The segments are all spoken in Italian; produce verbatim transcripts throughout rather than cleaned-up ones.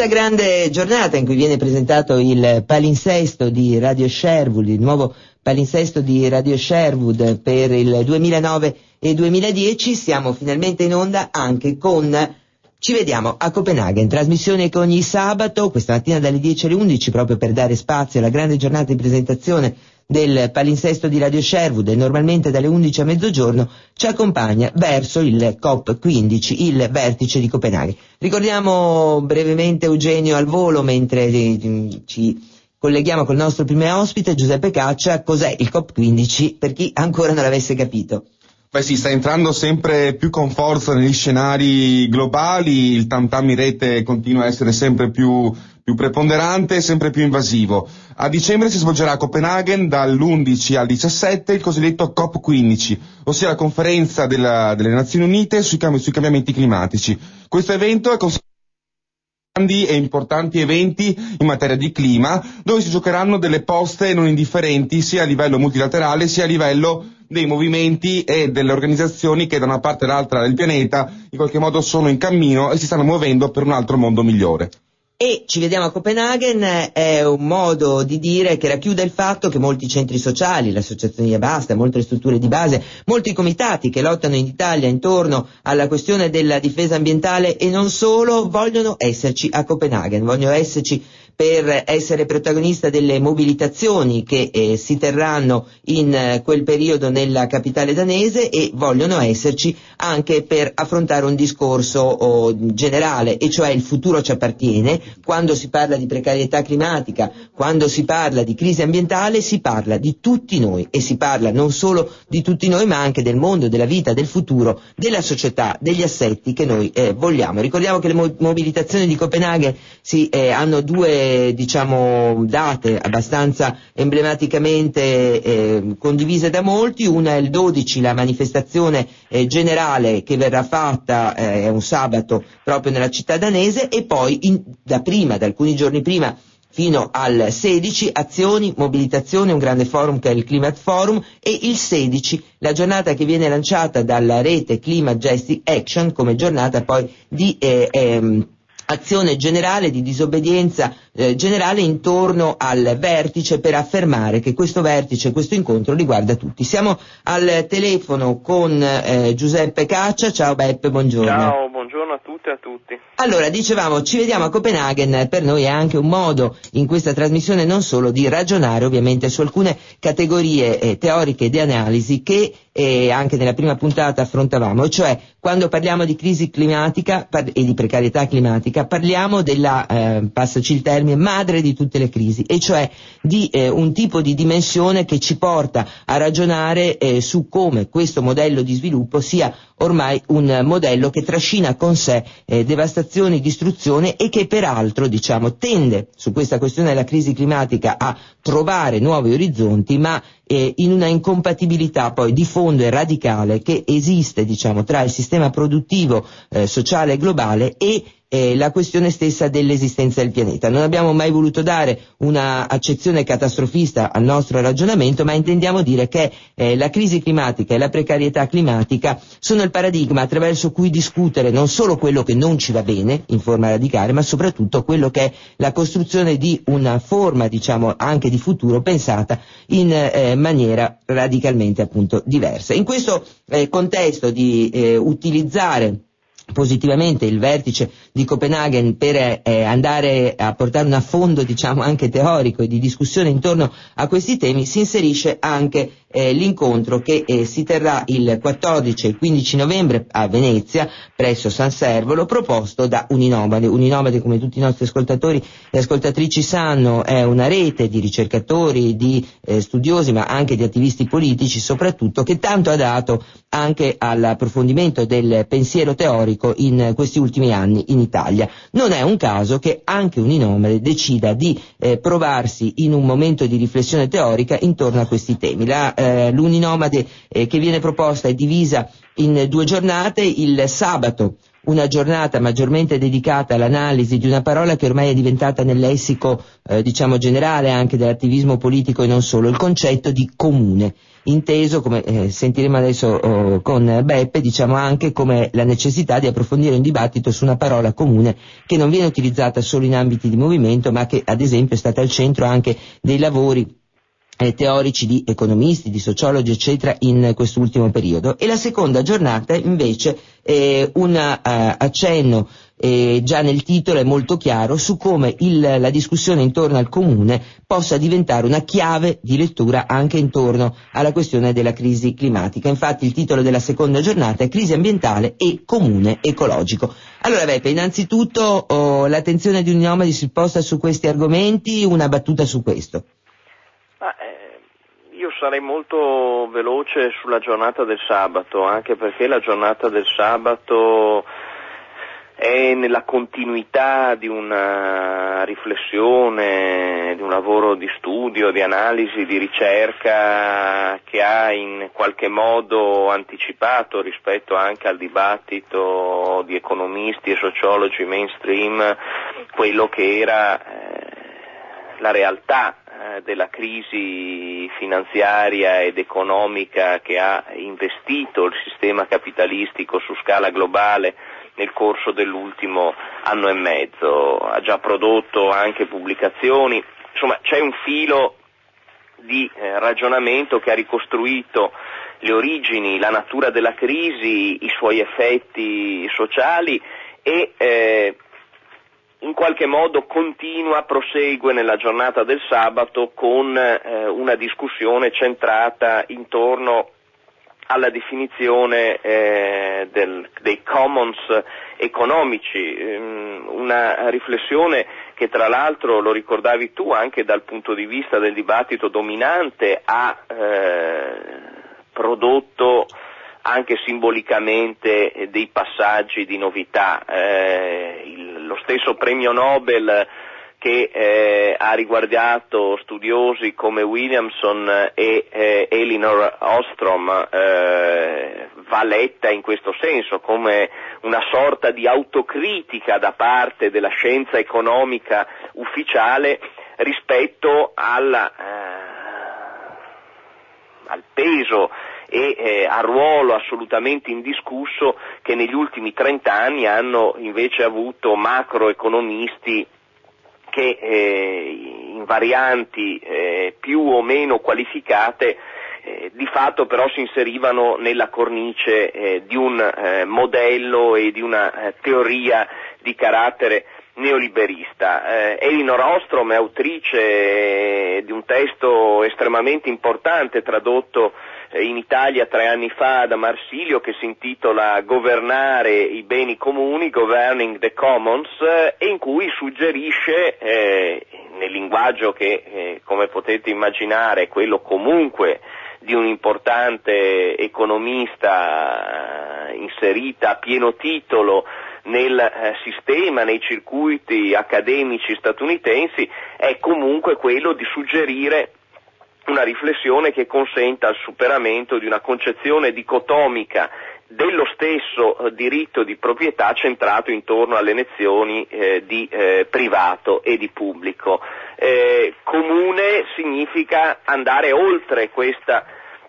grande giornata in cui viene presentato il palinsesto di Radio Sherwood, il nuovo palinsesto di Radio Sherwood per il duemilanove e duemiladieci, siamo finalmente in onda anche con Ci vediamo a Copenaghen, trasmissione che ogni sabato, questa mattina dalle dieci alle undici, proprio per dare spazio alla grande giornata di presentazione del palinsesto di Radio Sherwood, e normalmente dalle undici a mezzogiorno ci accompagna verso il COP quindici, il vertice di Copenaghen. Ricordiamo brevemente Eugenio al volo, mentre ci colleghiamo col nostro primo ospite, Giuseppe Caccia, cos'è il COP quindici, per chi ancora non l'avesse capito. Beh sì, sta entrando sempre più con forza negli scenari globali, il tam tam in rete continua a essere sempre più, più preponderante, sempre più invasivo. A dicembre si svolgerà a Copenaghen dall'undici al diciassette il cosiddetto COP quindici, ossia la conferenza della, delle Nazioni Unite sui, cambi, sui cambiamenti climatici. Questo evento è considerato grandi e importanti eventi in materia di clima, dove si giocheranno delle poste non indifferenti sia a livello multilaterale sia a livello dei movimenti e delle organizzazioni che da una parte e dall'altra del pianeta in qualche modo sono in cammino e si stanno muovendo per un altro mondo migliore. E Ci vediamo a Copenaghen è un modo di dire che racchiude il fatto che molti centri sociali, le associazioni di basta, molte strutture di base, molti comitati che lottano in Italia intorno alla questione della difesa ambientale e non solo, vogliono esserci a Copenaghen, vogliono esserci per essere protagonista delle mobilitazioni che eh, si terranno in eh, quel periodo nella capitale danese, e vogliono esserci anche per affrontare un discorso oh, generale, e cioè il futuro ci appartiene. Quando si parla di precarietà climatica, quando si parla di crisi ambientale, si parla di tutti noi, e si parla non solo di tutti noi ma anche del mondo, della vita, del futuro, della società, degli assetti che noi eh, vogliamo. Ricordiamo che le mo- mobilitazioni di Copenaghen si, eh, hanno due diciamo date abbastanza emblematicamente eh, condivise da molti. Una è il dodici, la manifestazione eh, generale che verrà fatta eh, è un sabato proprio nella città danese, e poi in, da prima, da alcuni giorni prima fino al sedici, azioni, mobilitazione, un grande forum che è il Climate Forum, e il sedici la giornata che viene lanciata dalla rete Climate Justice Action come giornata poi di eh, ehm, azione generale, di disobbedienza eh, generale intorno al vertice, per affermare che questo vertice, questo incontro riguarda tutti. Siamo al telefono con eh, Giuseppe Caccia. Ciao Beppe, buongiorno. Ciao, buongiorno a tutte e a tutti. Allora, dicevamo, ci vediamo a Copenaghen, per noi è anche un modo in questa trasmissione non solo di ragionare ovviamente su alcune categorie eh, teoriche di analisi che eh, anche nella prima puntata affrontavamo, cioè quando parliamo di crisi climatica par- e di precarietà climatica parliamo della, eh, passaci il termine, madre di tutte le crisi, e cioè di eh, un tipo di dimensione che ci porta a ragionare eh, su come questo modello di sviluppo sia ormai un modello che trascina con sé eh, devastazione, distruzione, e che peraltro diciamo tende su questa questione della crisi climatica a trovare nuovi orizzonti, ma eh, in una incompatibilità poi di fondo e radicale che esiste diciamo tra il sistema produttivo eh, sociale e globale e Eh, la questione stessa dell'esistenza del pianeta. Non abbiamo mai voluto dare una accezione catastrofista al nostro ragionamento, ma intendiamo dire che eh, la crisi climatica e la precarietà climatica sono il paradigma attraverso cui discutere non solo quello che non ci va bene in forma radicale, ma soprattutto quello che è la costruzione di una forma, diciamo, anche di futuro pensata in eh, maniera radicalmente appunto diversa. In questo eh, contesto di eh, utilizzare positivamente il vertice di Copenaghen per eh, andare a portare un affondo diciamo anche teorico e di discussione intorno a questi temi, si inserisce anche eh, l'incontro che eh, si terrà il quattordici e il quindici novembre a Venezia presso San Servolo, proposto da Uninomade. Uninomade, come tutti i nostri ascoltatori e ascoltatrici sanno, è una rete di ricercatori, di eh, studiosi ma anche di attivisti politici soprattutto, che tanto ha dato anche all'approfondimento del pensiero teorico in questi ultimi anni in Italia. Non è un caso che anche Uninomade decida di eh, provarsi in un momento di riflessione teorica intorno a questi temi. La, eh, l'Uninomade eh, che viene proposta è divisa in due giornate. Il sabato una giornata maggiormente dedicata all'analisi di una parola che ormai è diventata nel lessico eh, diciamo generale anche dell'attivismo politico e non solo, il concetto di comune. inteso, come eh, sentiremo adesso oh, con Beppe, diciamo anche come la necessità di approfondire un dibattito su una parola comune che non viene utilizzata solo in ambiti di movimento, ma che ad esempio è stata al centro anche dei lavori Eh, teorici di economisti, di sociologi, eccetera, in quest'ultimo periodo. E la seconda giornata invece è un uh, accenno eh, già nel titolo è molto chiaro su come il, la discussione intorno al comune possa diventare una chiave di lettura anche intorno alla questione della crisi climatica. Infatti il titolo della seconda giornata è Crisi ambientale e comune ecologico. Allora Beppe, innanzitutto oh, l'attenzione di Uninomadi si sposta su questi argomenti, una battuta su questo. Ma, eh, io sarei molto veloce sulla giornata del sabato, anche perché la giornata del sabato è nella continuità di una riflessione, di un lavoro di studio, di analisi, di ricerca che ha in qualche modo anticipato rispetto anche al dibattito di economisti e sociologi mainstream quello che era eh, la realtà della crisi finanziaria ed economica che ha investito il sistema capitalistico su scala globale nel corso dell'ultimo anno e mezzo. Ha già prodotto anche pubblicazioni, insomma c'è un filo di eh, ragionamento che ha ricostruito le origini, la natura della crisi, i suoi effetti sociali e eh, in qualche modo continua, prosegue nella giornata del sabato con eh, una discussione centrata intorno alla definizione eh, del, dei commons economici, ehm, una riflessione che tra l'altro, lo ricordavi tu, anche dal punto di vista del dibattito dominante ha eh, prodotto anche simbolicamente dei passaggi di novità. Eh, il, lo stesso premio Nobel che eh, ha riguardato studiosi come Williamson e eh, Elinor Ostrom eh, va letta in questo senso, come una sorta di autocritica da parte della scienza economica ufficiale rispetto alla, eh, al peso e eh, a ruolo assolutamente indiscusso che negli ultimi trent'anni hanno invece avuto macroeconomisti che eh, in varianti eh, più o meno qualificate eh, di fatto però si inserivano nella cornice eh, di un eh, modello e di una eh, teoria di carattere neoliberista. Eh, Elinor Ostrom è autrice eh, di un testo estremamente importante tradotto in Italia tre anni fa da Marsilio, che si intitola Governare i beni comuni, Governing the Commons, e in cui suggerisce, eh, nel linguaggio che eh, come potete immaginare è quello comunque di un importante economista eh, inserita a pieno titolo nel eh, sistema, nei circuiti accademici statunitensi, è comunque quello di suggerire una riflessione che consenta il superamento di una concezione dicotomica dello stesso eh, diritto di proprietà centrato intorno alle nozioni eh, di eh, privato e di pubblico. Eh, comune significa andare oltre questa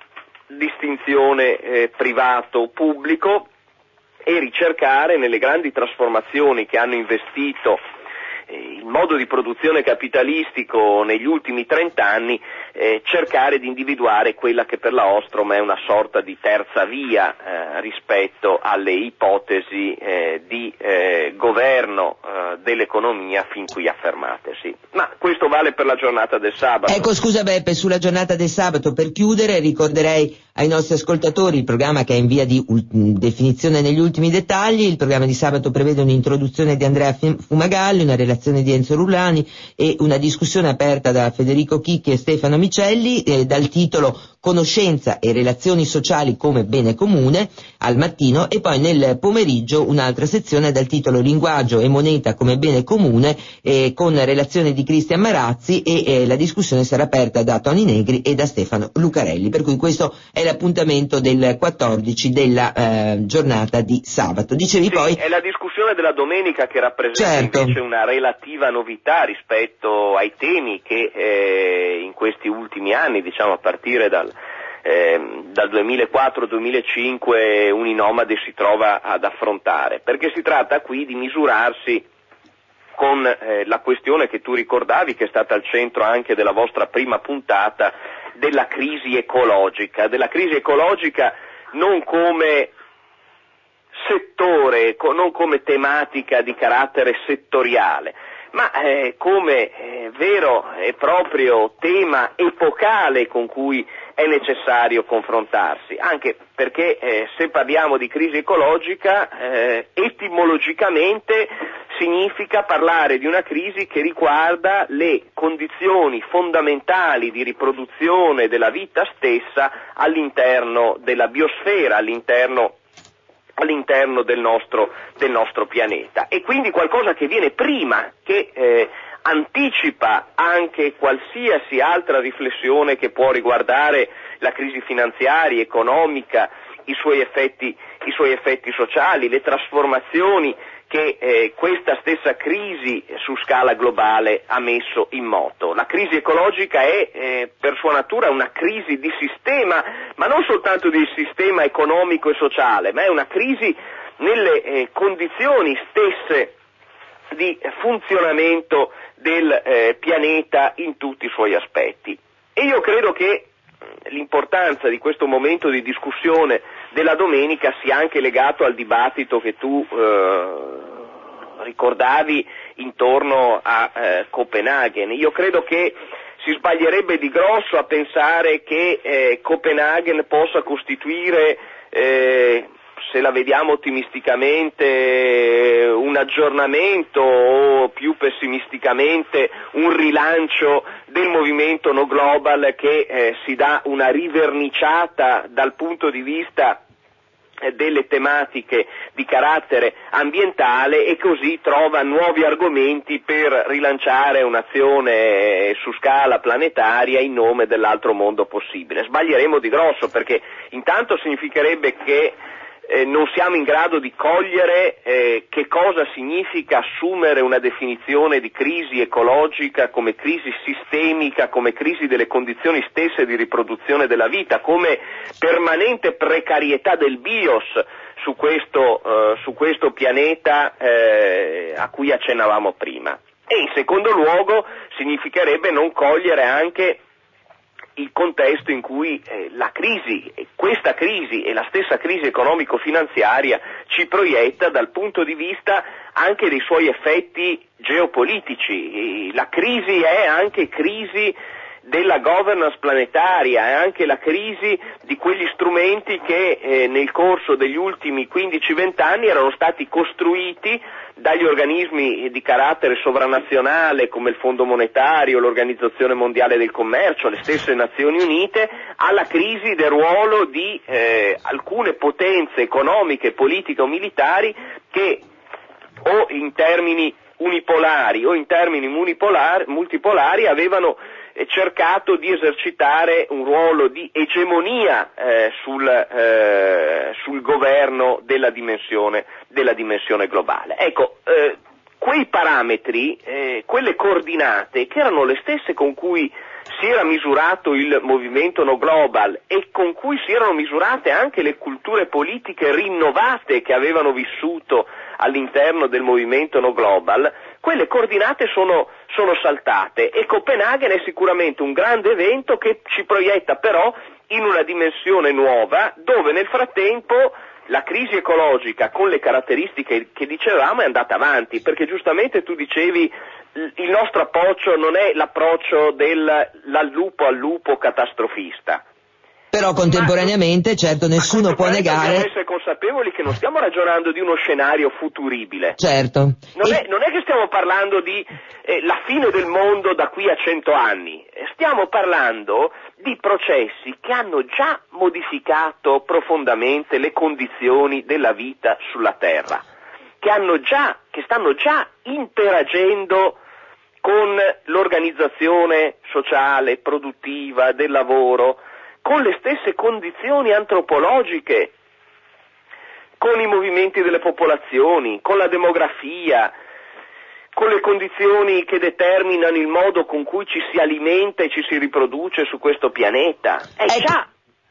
distinzione eh, privato-pubblico e ricercare nelle grandi trasformazioni che hanno investito il modo di produzione capitalistico negli ultimi trent'anni, eh, cercare di individuare quella che per la Ostrom è una sorta di terza via eh, rispetto alle ipotesi eh, di eh, governo eh, dell'economia fin qui affermatesi. Ma questo vale per la giornata del sabato. Ecco, scusa Beppe, sulla giornata del sabato, per chiudere ricorderei ai nostri ascoltatori il programma che è in via di ul- definizione negli ultimi dettagli. Il programma di sabato prevede un'introduzione di Andrea Fumagalli, una relazione di Enzo Rullani e una discussione aperta da Federico Chicchi e Stefano Micelli eh, dal titolo Conoscenza e relazioni sociali come bene comune al mattino, e poi nel pomeriggio un'altra sezione dal titolo Linguaggio e moneta come bene comune eh, con relazione di Cristian Marazzi e eh, la discussione sarà aperta da Toni Negri e da Stefano Lucarelli, per cui questo è l'appuntamento del quattordici della eh, giornata di sabato. Dicevi sì, poi è la discussione della domenica che rappresenta certo. invece una relativa novità rispetto ai temi che eh, in questi ultimi anni, diciamo a partire dal eh, dal duemilaquattro duemilacinque Uninomade si trova ad affrontare, perché si tratta qui di misurarsi con eh, la questione che tu ricordavi, che è stata al centro anche della vostra prima puntata, della crisi ecologica, della crisi ecologica non come settore, non come tematica di carattere settoriale, ma eh, come eh, vero e proprio tema epocale con cui è necessario confrontarsi, anche perché eh, se parliamo di crisi ecologica eh, etimologicamente significa parlare di una crisi che riguarda le condizioni fondamentali di riproduzione della vita stessa all'interno della biosfera, all'interno all'interno del nostro, del nostro pianeta, e quindi qualcosa che viene prima, che eh, anticipa anche qualsiasi altra riflessione che può riguardare la crisi finanziaria, economica, i suoi effetti, i suoi effetti sociali, le trasformazioni che eh, questa stessa crisi su scala globale ha messo in moto. La crisi ecologica è eh, per sua natura una crisi di sistema, ma non soltanto di sistema economico e sociale, ma è una crisi nelle eh, condizioni stesse di funzionamento del eh, pianeta in tutti i suoi aspetti. E io credo che l'importanza di questo momento di discussione della domenica sia anche legato al dibattito che tu eh, ricordavi intorno a eh, Copenaghen. Io credo che si sbaglierebbe di grosso a pensare che eh, Copenaghen possa costituire, eh, se la vediamo ottimisticamente, un aggiornamento o più pessimisticamente un rilancio del movimento No Global che eh, si dà una riverniciata dal punto di vista eh, delle tematiche di carattere ambientale e così trova nuovi argomenti per rilanciare un'azione eh, su scala planetaria in nome dell'altro mondo possibile. Sbaglieremo di grosso, perché intanto significherebbe che Eh, non siamo in grado di cogliere eh, che cosa significa assumere una definizione di crisi ecologica come crisi sistemica, come crisi delle condizioni stesse di riproduzione della vita, come permanente precarietà del bios su questo, eh, su questo pianeta eh, a cui accennavamo prima. E in secondo luogo significherebbe non cogliere anche il contesto in cui eh, la crisi, questa crisi e la stessa crisi economico-finanziaria ci proietta dal punto di vista anche dei suoi effetti geopolitici. La crisi è anche crisi della governance planetaria, è anche la crisi di quegli strumenti che eh, nel corso degli ultimi quindici venti anni erano stati costruiti dagli organismi di carattere sovranazionale come il Fondo Monetario, l'Organizzazione Mondiale del Commercio, le stesse Nazioni Unite, alla crisi del ruolo di eh, alcune potenze economiche, politiche o militari che o in termini unipolari o in termini multipolari, multipolari avevano eh, cercato di esercitare un ruolo di egemonia eh, sul, eh, sul governo della dimensione, della dimensione globale. Ecco, eh, quei parametri, eh, quelle coordinate che erano le stesse con cui si era misurato il movimento No Global e con cui si erano misurate anche le culture politiche rinnovate che avevano vissuto all'interno del movimento No Global, quelle coordinate sono, sono saltate, e Copenaghen è sicuramente un grande evento che ci proietta però in una dimensione nuova, dove nel frattempo la crisi ecologica, con le caratteristiche che dicevamo, è andata avanti, perché giustamente tu dicevi il nostro approccio non è l'approccio del lupo al lupo catastrofista. Però contemporaneamente, ma, certo, nessuno può negare. Dobbiamo essere consapevoli che non stiamo ragionando di uno scenario futuribile. Certo. Non, e... è, non è che stiamo parlando di eh, la fine del mondo da qui a cento anni. Stiamo parlando di processi che hanno già modificato profondamente le condizioni della vita sulla Terra, che hanno già, che stanno già interagendo con l'organizzazione sociale, produttiva, del lavoro, con le stesse condizioni antropologiche, con i movimenti delle popolazioni, con la demografia, con le condizioni che determinano il modo con cui ci si alimenta e ci si riproduce su questo pianeta. È ecco, già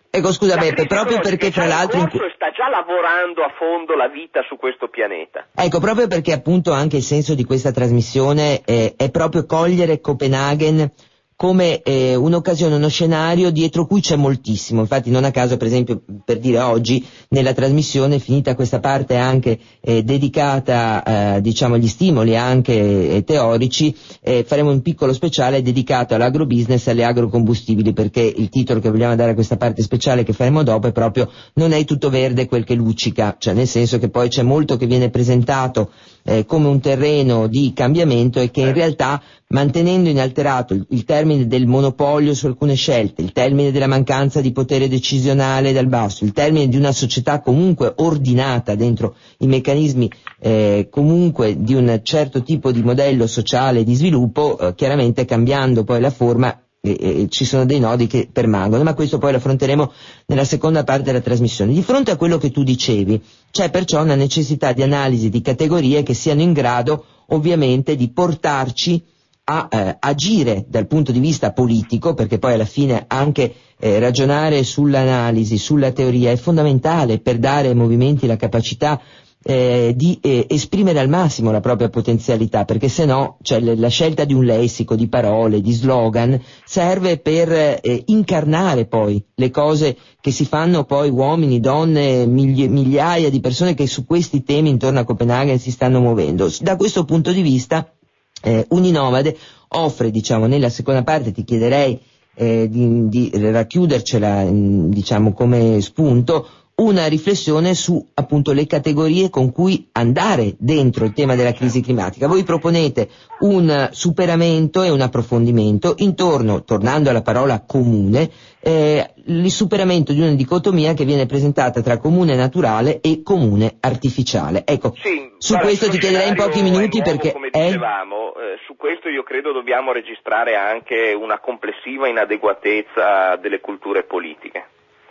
Ecco, scusa Beppe, proprio perché fra l'altro... In corso e sta già lavorando a fondo la vita su questo pianeta. Ecco, proprio perché appunto anche il senso di questa trasmissione è, è proprio cogliere Copenaghen come eh, un'occasione, uno scenario dietro cui c'è moltissimo. Infatti non a caso, per esempio, per dire oggi, nella trasmissione, finita questa parte anche eh, dedicata eh, diciamo agli stimoli anche eh, teorici, eh, faremo un piccolo speciale dedicato all'agrobusiness e alle agrocombustibili, perché il titolo che vogliamo dare a questa parte speciale che faremo dopo è proprio "Non è tutto verde quel che luccica", cioè nel senso che poi c'è molto che viene presentato eh, come un terreno di cambiamento e che in realtà, mantenendo inalterato il, il termine del monopolio su alcune scelte, il termine della mancanza di potere decisionale dal basso, il termine di una società comunque ordinata dentro i meccanismi eh, comunque di un certo tipo di modello sociale di sviluppo, eh, chiaramente cambiando poi la forma, e, e, ci sono dei nodi che permangono, ma questo poi lo affronteremo nella seconda parte della trasmissione. Di fronte a quello che tu dicevi, c'è perciò una necessità di analisi di categorie che siano in grado ovviamente di portarci a eh, agire dal punto di vista politico, perché poi alla fine anche eh, ragionare sull'analisi, sulla teoria è fondamentale per dare ai movimenti la capacità eh, di eh, esprimere al massimo la propria potenzialità, perché se no, cioè, la scelta di un lessico, di parole, di slogan serve per eh, incarnare poi le cose che si fanno poi uomini, donne, migli- migliaia di persone che su questi temi intorno a Copenaghen si stanno muovendo. Da questo punto di vista Eh, Uninomade offre, diciamo, nella seconda parte, ti chiederei eh, di, di racchiudercela, diciamo, come spunto, una riflessione su appunto le categorie con cui andare dentro il tema della crisi climatica. Voi proponete un superamento e un approfondimento intorno, tornando alla parola comune, eh, il superamento di una dicotomia che viene presentata tra comune naturale e comune artificiale. Ecco, sì, su guarda, questo ti chiederei in pochi minuti nuovo, perché come è... dicevamo, eh, su questo io credo dobbiamo registrare anche una complessiva inadeguatezza delle culture politiche.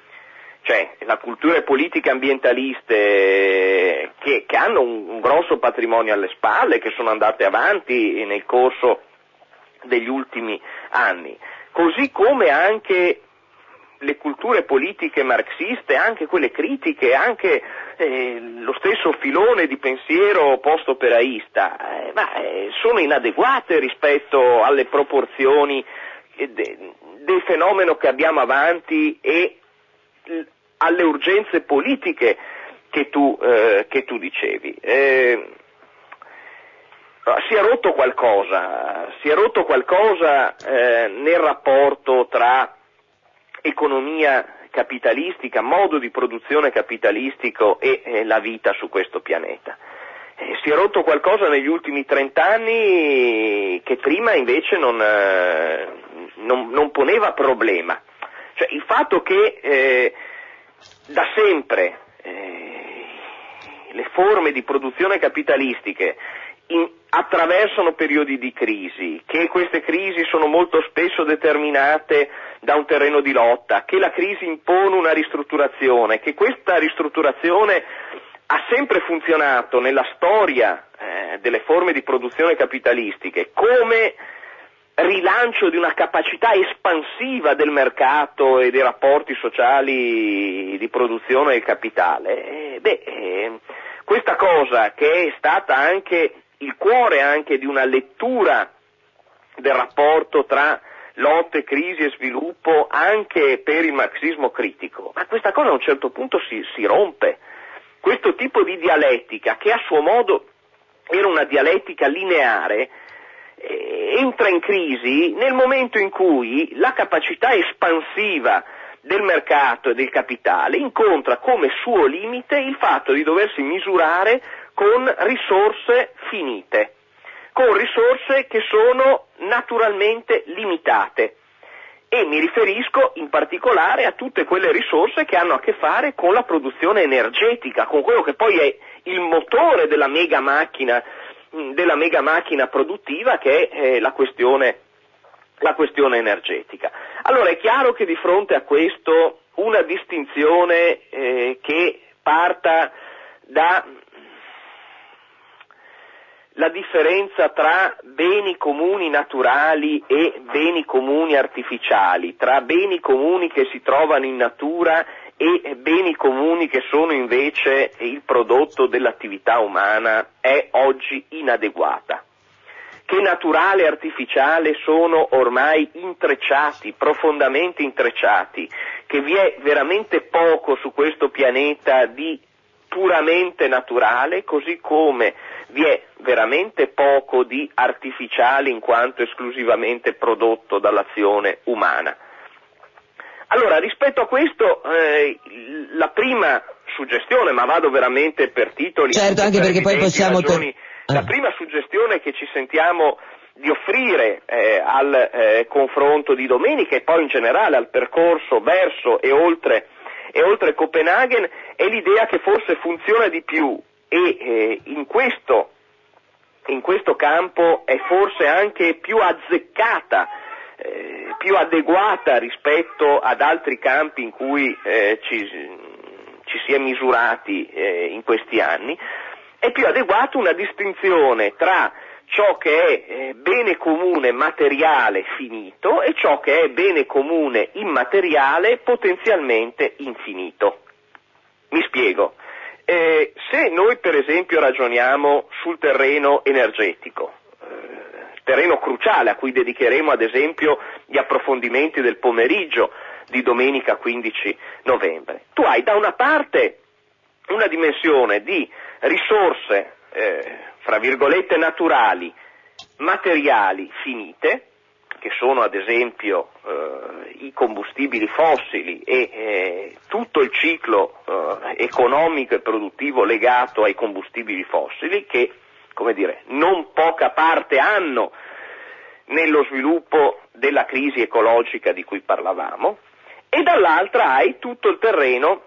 Cioè, le culture politiche ambientaliste che, che hanno un, un grosso patrimonio alle spalle, che sono andate avanti nel corso degli ultimi anni, così come anche le culture politiche marxiste, anche quelle critiche, anche eh, lo stesso filone di pensiero post-operaista, eh, ma eh, sono inadeguate rispetto alle proporzioni eh, de, del fenomeno che abbiamo avanti e alle urgenze politiche che tu, eh, che tu dicevi. Eh, si è rotto qualcosa, si è rotto qualcosa eh, nel rapporto tra economia capitalistica, modo di produzione capitalistico e eh, la vita su questo pianeta. Eh, si è rotto qualcosa negli ultimi trent'anni che prima invece non, eh, non, non poneva problema. Cioè il fatto che eh, da sempre eh, le forme di produzione capitalistiche in, attraversano periodi di crisi, che queste crisi sono molto spesso determinate da un terreno di lotta, che la crisi impone una ristrutturazione, che questa ristrutturazione ha sempre funzionato nella storia eh, delle forme di produzione capitalistiche come rilancio di una capacità espansiva del mercato e dei rapporti sociali di produzione del capitale. Eh, beh, eh, questa cosa che è stata anche il cuore anche di una lettura del rapporto tra lotte, crisi e sviluppo anche per il marxismo critico, ma questa cosa a un certo punto si, si rompe. Questo tipo di dialettica, che a suo modo era una dialettica lineare, eh, entra in crisi nel momento in cui la capacità espansiva del mercato e del capitale incontra come suo limite il fatto di doversi misurare con risorse finite, con risorse che sono naturalmente limitate. E mi riferisco in particolare a tutte quelle risorse che hanno a che fare con la produzione energetica, con quello che poi è il motore della mega macchina, della mega macchina produttiva, che è eh, la questione, la questione energetica. Allora è chiaro che di fronte a questo una distinzione eh, che parta da la differenza tra beni comuni naturali e beni comuni artificiali, tra beni comuni che si trovano in natura e beni comuni che sono invece il prodotto dell'attività umana, è oggi inadeguata. Che naturale e artificiale sono ormai intrecciati, profondamente intrecciati, che vi è veramente poco su questo pianeta di puramente naturale, così come vi è veramente poco di artificiale in quanto esclusivamente prodotto dall'azione umana. Allora, rispetto a questo, eh, la prima suggestione, ma vado veramente per titoli, certo, anche per perché poi possiamo ragioni, ter- la prima suggestione che ci sentiamo di offrire eh, al eh, confronto di domenica e poi in generale al percorso verso e oltre e oltre Copenaghen è l'idea che forse funziona di più e eh, in questo in questo campo è forse anche più azzeccata, eh, più adeguata rispetto ad altri campi in cui eh, ci, ci si è misurati eh, in questi anni, è più adeguata una distinzione tra ciò che è eh, bene comune materiale finito e ciò che è bene comune immateriale potenzialmente infinito. Mi spiego. Eh, se noi per esempio ragioniamo sul terreno energetico, eh, terreno cruciale a cui dedicheremo ad esempio gli approfondimenti del pomeriggio di domenica quindici novembre, tu hai da una parte una dimensione di risorse eh, fra virgolette naturali, materiali finite, che sono ad esempio eh, i combustibili fossili e eh, tutto il ciclo eh, economico e produttivo legato ai combustibili fossili, che, come dire, non poca parte hanno nello sviluppo della crisi ecologica di cui parlavamo, e dall'altra hai tutto il terreno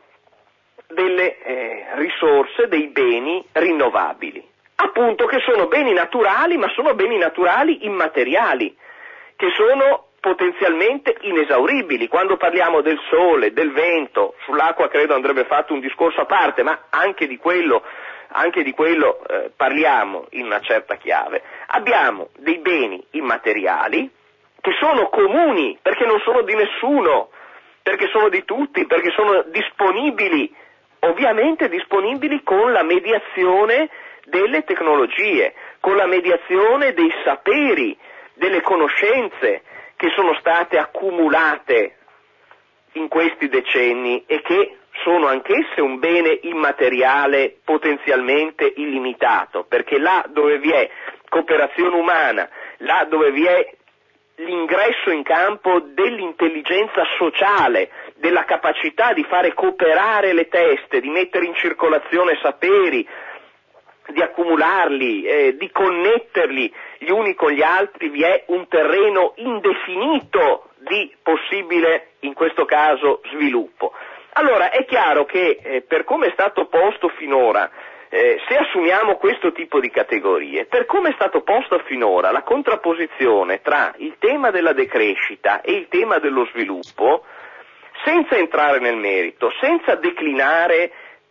delle eh, risorse, dei beni rinnovabili, appunto, che sono beni naturali, ma sono beni naturali immateriali, che sono potenzialmente inesauribili. Quando parliamo del sole, del vento, sull'acqua credo andrebbe fatto un discorso a parte, ma anche di quello, anche di quello eh, parliamo in una certa chiave. Abbiamo dei beni immateriali che sono comuni, perché non sono di nessuno, perché sono di tutti, perché sono disponibili, ovviamente disponibili con la mediazione delle tecnologie, con la mediazione dei saperi, delle conoscenze che sono state accumulate in questi decenni e che sono anch'esse un bene immateriale potenzialmente illimitato, perché là dove vi è cooperazione umana, là dove vi è l'ingresso in campo dell'intelligenza sociale, della capacità di fare cooperare le teste, di mettere in circolazione saperi, di accumularli, eh, di connetterli gli uni con gli altri, vi è un terreno indefinito di possibile, in questo caso, sviluppo. Allora è chiaro che eh, per come è stato posto finora, eh, se assumiamo questo tipo di categorie, per come è stato posto finora la contrapposizione tra il tema della decrescita e il tema dello sviluppo, senza entrare nel merito, senza declinare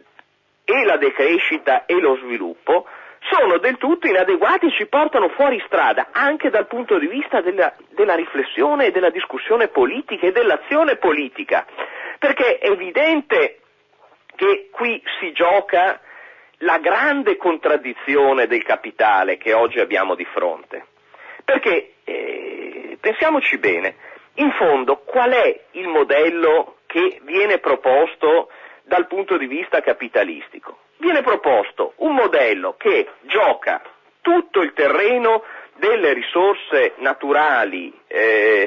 e la decrescita e lo sviluppo, sono del tutto inadeguati e ci portano fuori strada anche dal punto di vista della, della riflessione e della discussione politica e dell'azione politica, perché è evidente che qui si gioca la grande contraddizione del capitale che oggi abbiamo di fronte, perché eh, pensiamoci bene, in fondo qual è il modello che viene proposto dal punto di vista capitalistico? Viene proposto un modello che gioca tutto il terreno delle risorse naturali, eh,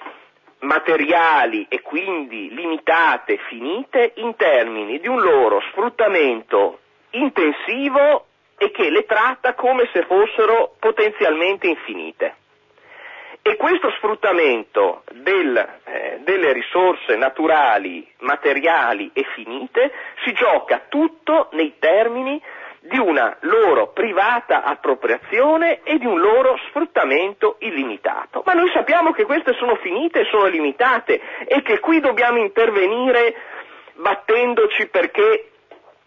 materiali e quindi limitate, finite, in termini di un loro sfruttamento intensivo e che le tratta come se fossero potenzialmente infinite. E questo sfruttamento del, eh, delle risorse naturali, materiali e finite si gioca tutto nei termini di una loro privata appropriazione e di un loro sfruttamento illimitato. Ma noi sappiamo che queste sono finite e sono limitate e che qui dobbiamo intervenire battendoci perché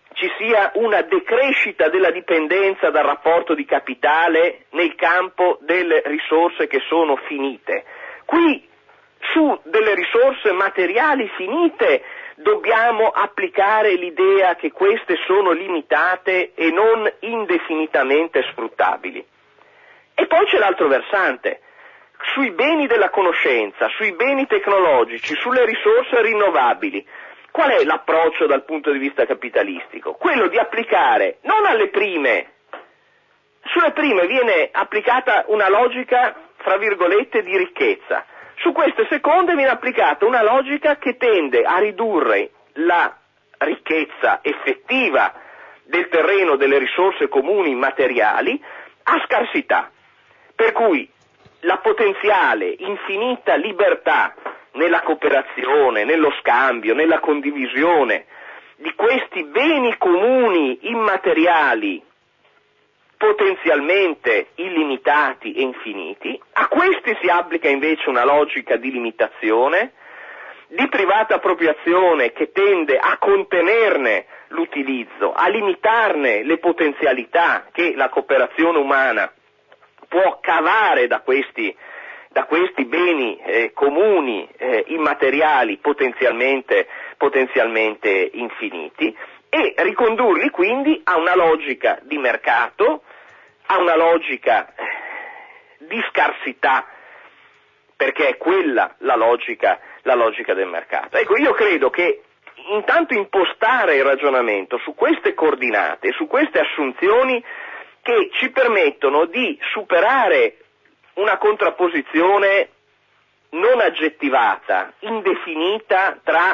ci sia una decrescita della dipendenza dal rapporto di capitale nel campo delle risorse che sono finite. Qui su delle risorse materiali finite dobbiamo applicare l'idea che queste sono limitate e non indefinitamente sfruttabili. E poi c'è l'altro versante, sui beni della conoscenza, sui beni tecnologici, sulle risorse rinnovabili. Qual è l'approccio dal punto di vista capitalistico? Quello di applicare non alle prime, sulle prime viene applicata una logica, fra virgolette, di ricchezza, su queste seconde viene applicata una logica che tende a ridurre la ricchezza effettiva del terreno delle risorse comuni materiali a scarsità, per cui la potenziale infinita libertà nella cooperazione, nello scambio, nella condivisione di questi beni comuni immateriali potenzialmente illimitati e infiniti, a questi si applica invece una logica di limitazione, di privata appropriazione che tende a contenerne l'utilizzo, a limitarne le potenzialità che la cooperazione umana può cavare da questi da questi beni eh, comuni eh, immateriali potenzialmente, potenzialmente infiniti, e ricondurli quindi a una logica di mercato, a una logica di scarsità, perché è quella la logica, la logica del mercato. Ecco, io credo che intanto impostare il ragionamento su queste coordinate, su queste assunzioni che ci permettono di superare una contrapposizione non aggettivata, indefinita tra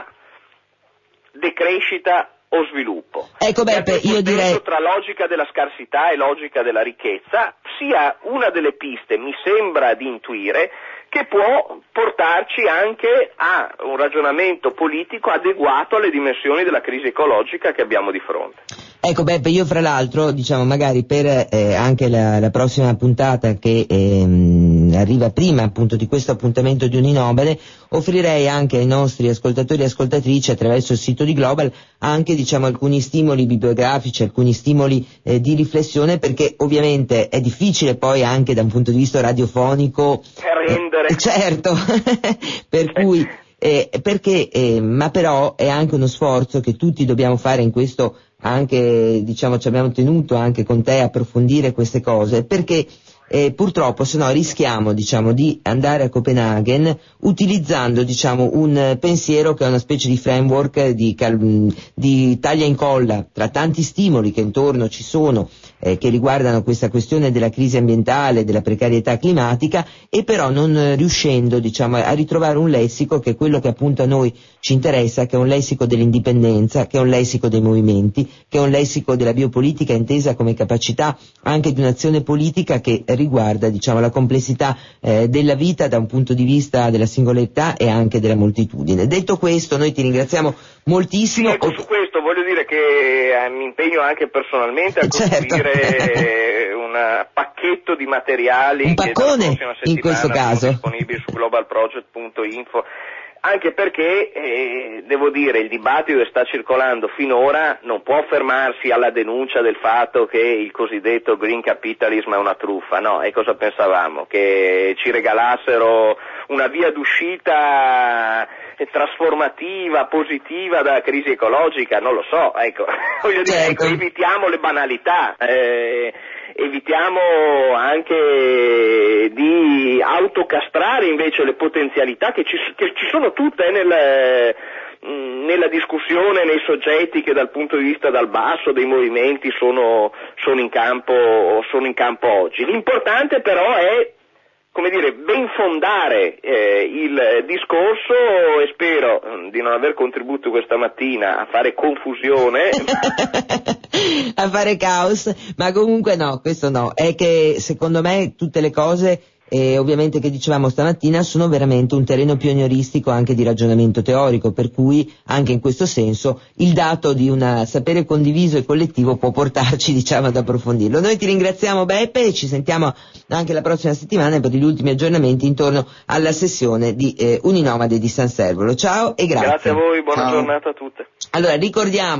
decrescita o sviluppo. Ecco Beppe, io direi tra logica della scarsità e logica della ricchezza sia una delle piste, mi sembra di intuire, che può portarci anche a un ragionamento politico adeguato alle dimensioni della crisi ecologica che abbiamo di fronte. Ecco Beppe, io fra l'altro, diciamo magari per eh, anche la, la prossima puntata che ehm, arriva prima appunto di questo appuntamento di Uninobile, offrirei anche ai nostri ascoltatori e ascoltatrici attraverso il sito di Global anche diciamo alcuni stimoli bibliografici, alcuni stimoli eh, di riflessione, perché ovviamente è difficile poi anche da un punto di vista radiofonico rendere. Eh, certo, per cui eh, perché eh, ma però è anche uno sforzo che tutti dobbiamo fare in questo. Anche diciamo ci abbiamo tenuto anche con te a approfondire queste cose, perché eh, purtroppo se no rischiamo diciamo di andare a Copenaghen utilizzando diciamo un pensiero che è una specie di framework di, di taglia e incolla tra tanti stimoli che intorno ci sono eh, che riguardano questa questione della crisi ambientale, della precarietà climatica, e però non riuscendo diciamo a ritrovare un lessico che è quello che appunto a noi ci interessa, che è un lessico dell'indipendenza, che è un lessico dei movimenti, che è un lessico della biopolitica intesa come capacità anche di un'azione politica che riguarda diciamo la complessità eh, della vita da un punto di vista della singolarità e anche della moltitudine. Detto questo, noi ti ringraziamo moltissimo. Sì, ecco, su questo voglio dire che eh, mi impegno anche personalmente a costruire certo. un pacchetto di materiali un paccone, che dalla prossima in questo caso sono disponibili su global project punto info. Anche perché, eh, devo dire, il dibattito che sta circolando finora non può fermarsi alla denuncia del fatto che il cosiddetto green capitalism è una truffa, no, e cosa pensavamo? Che ci regalassero una via d'uscita trasformativa, positiva dalla crisi ecologica? Non lo so, ecco, voglio dire, certo. ecco, evitiamo le banalità, eh, evitiamo anche di autocastrare invece le potenzialità che ci, che ci sono tutte nel, nella discussione, nei soggetti che dal punto di vista dal basso dei movimenti sono, sono, in campo, sono in campo oggi. L'importante però è, come dire, ben fondare eh, il discorso, e spero di non aver contribuito questa mattina a fare confusione. A fare caos, ma comunque no, questo no, è che secondo me tutte le cose eh, ovviamente che dicevamo stamattina sono veramente un terreno pionieristico anche di ragionamento teorico, per cui anche in questo senso il dato di un sapere condiviso e collettivo può portarci diciamo ad approfondirlo. Noi ti ringraziamo Beppe e ci sentiamo anche la prossima settimana per gli ultimi aggiornamenti intorno alla sessione di eh, Uninomade di San Servolo. Ciao e grazie. Grazie a voi, buona Ciao. giornata a tutte. Allora ricordiamo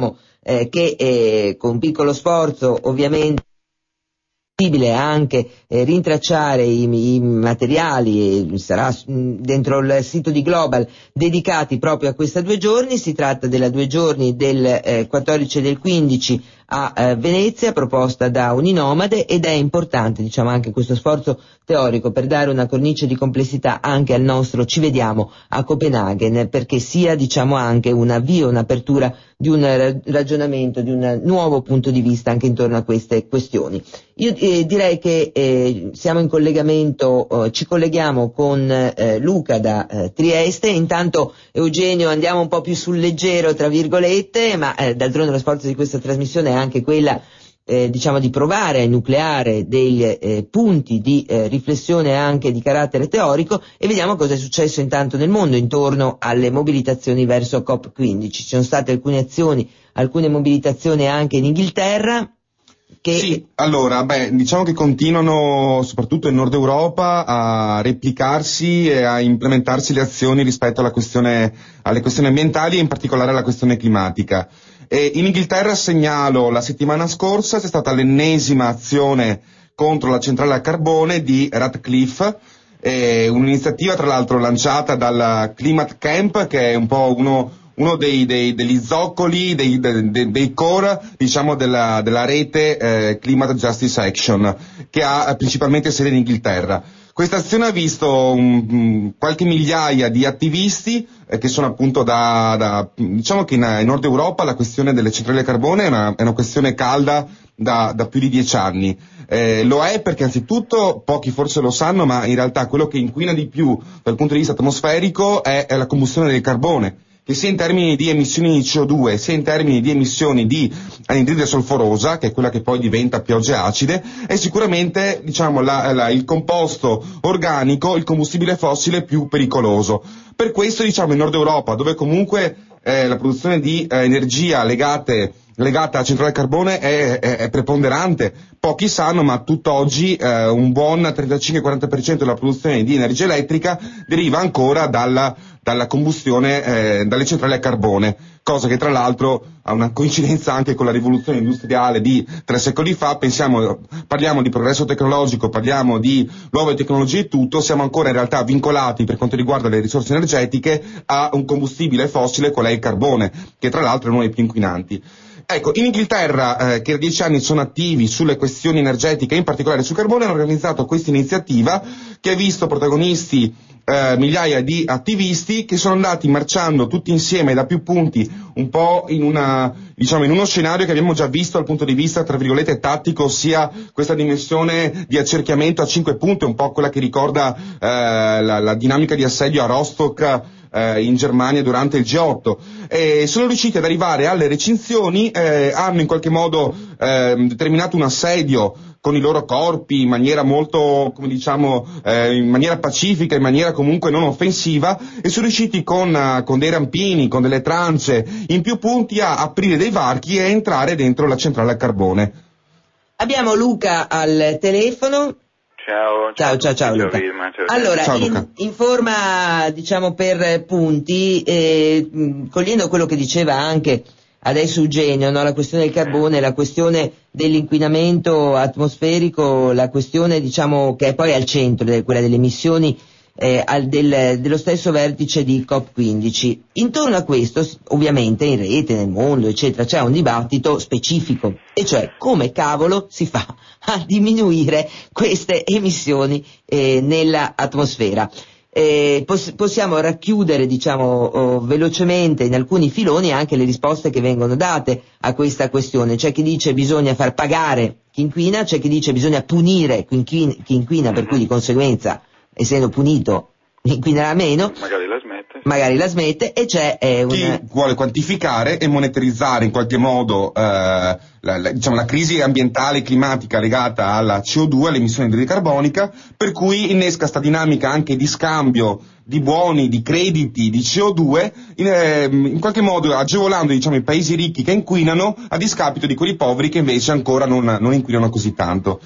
eh, che eh, con un piccolo sforzo ovviamente possibile anche eh, rintracciare i, i materiali, eh, sarà mh, dentro il sito di Global, dedicati proprio a questi due giorni. Si tratta della due giorni del eh, quattordici e del quindici a eh, Venezia, proposta da Uninomade, ed è importante, diciamo, anche questo sforzo teorico per dare una cornice di complessità anche al nostro Ci vediamo a Copenaghen, perché sia, diciamo, anche un avvio, un'apertura di un ragionamento, di un nuovo punto di vista anche intorno a queste questioni. Io eh, direi che eh, siamo in collegamento, eh, ci colleghiamo con eh, Luca da eh, Trieste. Intanto, Eugenio, andiamo un po' più sul leggero, tra virgolette, ma eh, d'altronde lo sforzo di questa trasmissione è anche quella eh, diciamo di provare a enucleare dei eh, punti di eh, riflessione anche di carattere teorico, e vediamo cosa è successo intanto nel mondo intorno alle mobilitazioni verso COP quindici. Ci sono state alcune azioni, alcune mobilitazioni anche in Inghilterra. Che... Sì, allora, beh, diciamo che continuano soprattutto in Nord Europa a replicarsi e a implementarsi le azioni rispetto alla questione, alle questioni ambientali e in particolare alla questione climatica. E in Inghilterra, segnalo, la settimana scorsa c'è stata l'ennesima azione contro la centrale a carbone di Ratcliffe, eh, un'iniziativa tra l'altro lanciata dal Climate Camp, che è un po' uno uno dei, dei, degli zoccoli, dei, dei, dei core, diciamo, della, della rete eh, Climate Justice Action, che ha eh, principalmente sede in Inghilterra. Questa azione ha visto um, um, qualche migliaia di attivisti eh, che sono appunto da, da diciamo che in, in Nord Europa la questione delle centrali a carbone è una, è una questione calda da, da più di dieci anni. Eh, lo è perché anzitutto, pochi forse lo sanno, ma in realtà quello che inquina di più dal punto di vista atmosferico è, è la combustione del carbone, che sia in termini di emissioni di C O due, sia in termini di emissioni di anidride solforosa, che è quella che poi diventa piogge acide, è sicuramente, diciamo, la, la, il composto organico, il combustibile fossile più pericoloso. Per questo, diciamo, in Nord Europa, dove comunque eh, la produzione di eh, energia legate legata alla centrale a carbone è, è, è preponderante. Pochi sanno, ma tutt'oggi eh, un buon trentacinque quaranta per cento della produzione di energia elettrica deriva ancora dalla, dalla combustione eh, dalle centrali a carbone, cosa che tra l'altro ha una coincidenza anche con la rivoluzione industriale di tre secoli fa. Pensiamo, parliamo di progresso tecnologico, parliamo di nuove tecnologie e tutto, siamo ancora in realtà vincolati per quanto riguarda le risorse energetiche a un combustibile fossile qual è il carbone, che tra l'altro è uno dei più inquinanti. Ecco, in Inghilterra, eh, che da dieci anni sono attivi sulle questioni energetiche, in particolare sul carbone, hanno organizzato questa iniziativa che ha visto protagonisti eh, migliaia di attivisti che sono andati marciando tutti insieme da più punti, un po' in una, diciamo, in uno scenario che abbiamo già visto dal punto di vista, tra virgolette, tattico, ossia questa dimensione di accerchiamento a cinque punti, un po' quella che ricorda eh, la, la dinamica di assedio a Rostock in Germania durante il G otto, e sono riusciti ad arrivare alle recinzioni, eh, hanno in qualche modo eh, determinato un assedio con i loro corpi in maniera molto, come diciamo, eh, in maniera pacifica, in maniera comunque non offensiva, e sono riusciti con, uh, con dei rampini, con delle trance in più punti a aprire dei varchi e entrare dentro la centrale a carbone. Abbiamo Luca al telefono. Ciao, ciao, ciao, ciao Luca. Vilma, ciao, allora, ciao, Luca. In, in forma, diciamo, per punti, eh, cogliendo quello che diceva anche adesso Eugenio, no? La questione del carbone, la questione dell'inquinamento atmosferico, la questione, diciamo, che è poi al centro, de, quella delle emissioni eh, al, del, dello stesso vertice di COP quindici. Intorno a questo, ovviamente, in rete, nel mondo, eccetera, c'è un dibattito specifico, e cioè come cavolo si fa a diminuire queste emissioni eh, nell'atmosfera. Eh, poss- possiamo racchiudere, diciamo, oh, velocemente in alcuni filoni anche le risposte che vengono date a questa questione. C'è chi dice bisogna far pagare chi inquina, c'è chi dice bisogna punire chi inquina, chi inquina per cui di conseguenza, essendo punito, inquinerà meno. Magari la smette. Magari la smette, e c'è eh, una... chi vuole quantificare e monetizzare in qualche modo eh, la, la, diciamo, la crisi ambientale e climatica legata alla C O due, all'emissione di carbonica, per cui innesca sta dinamica anche di scambio di buoni, di crediti, di C O due, in, eh, in qualche modo agevolando, diciamo, i paesi ricchi che inquinano a discapito di quelli poveri che invece ancora non, non inquinano così tanto.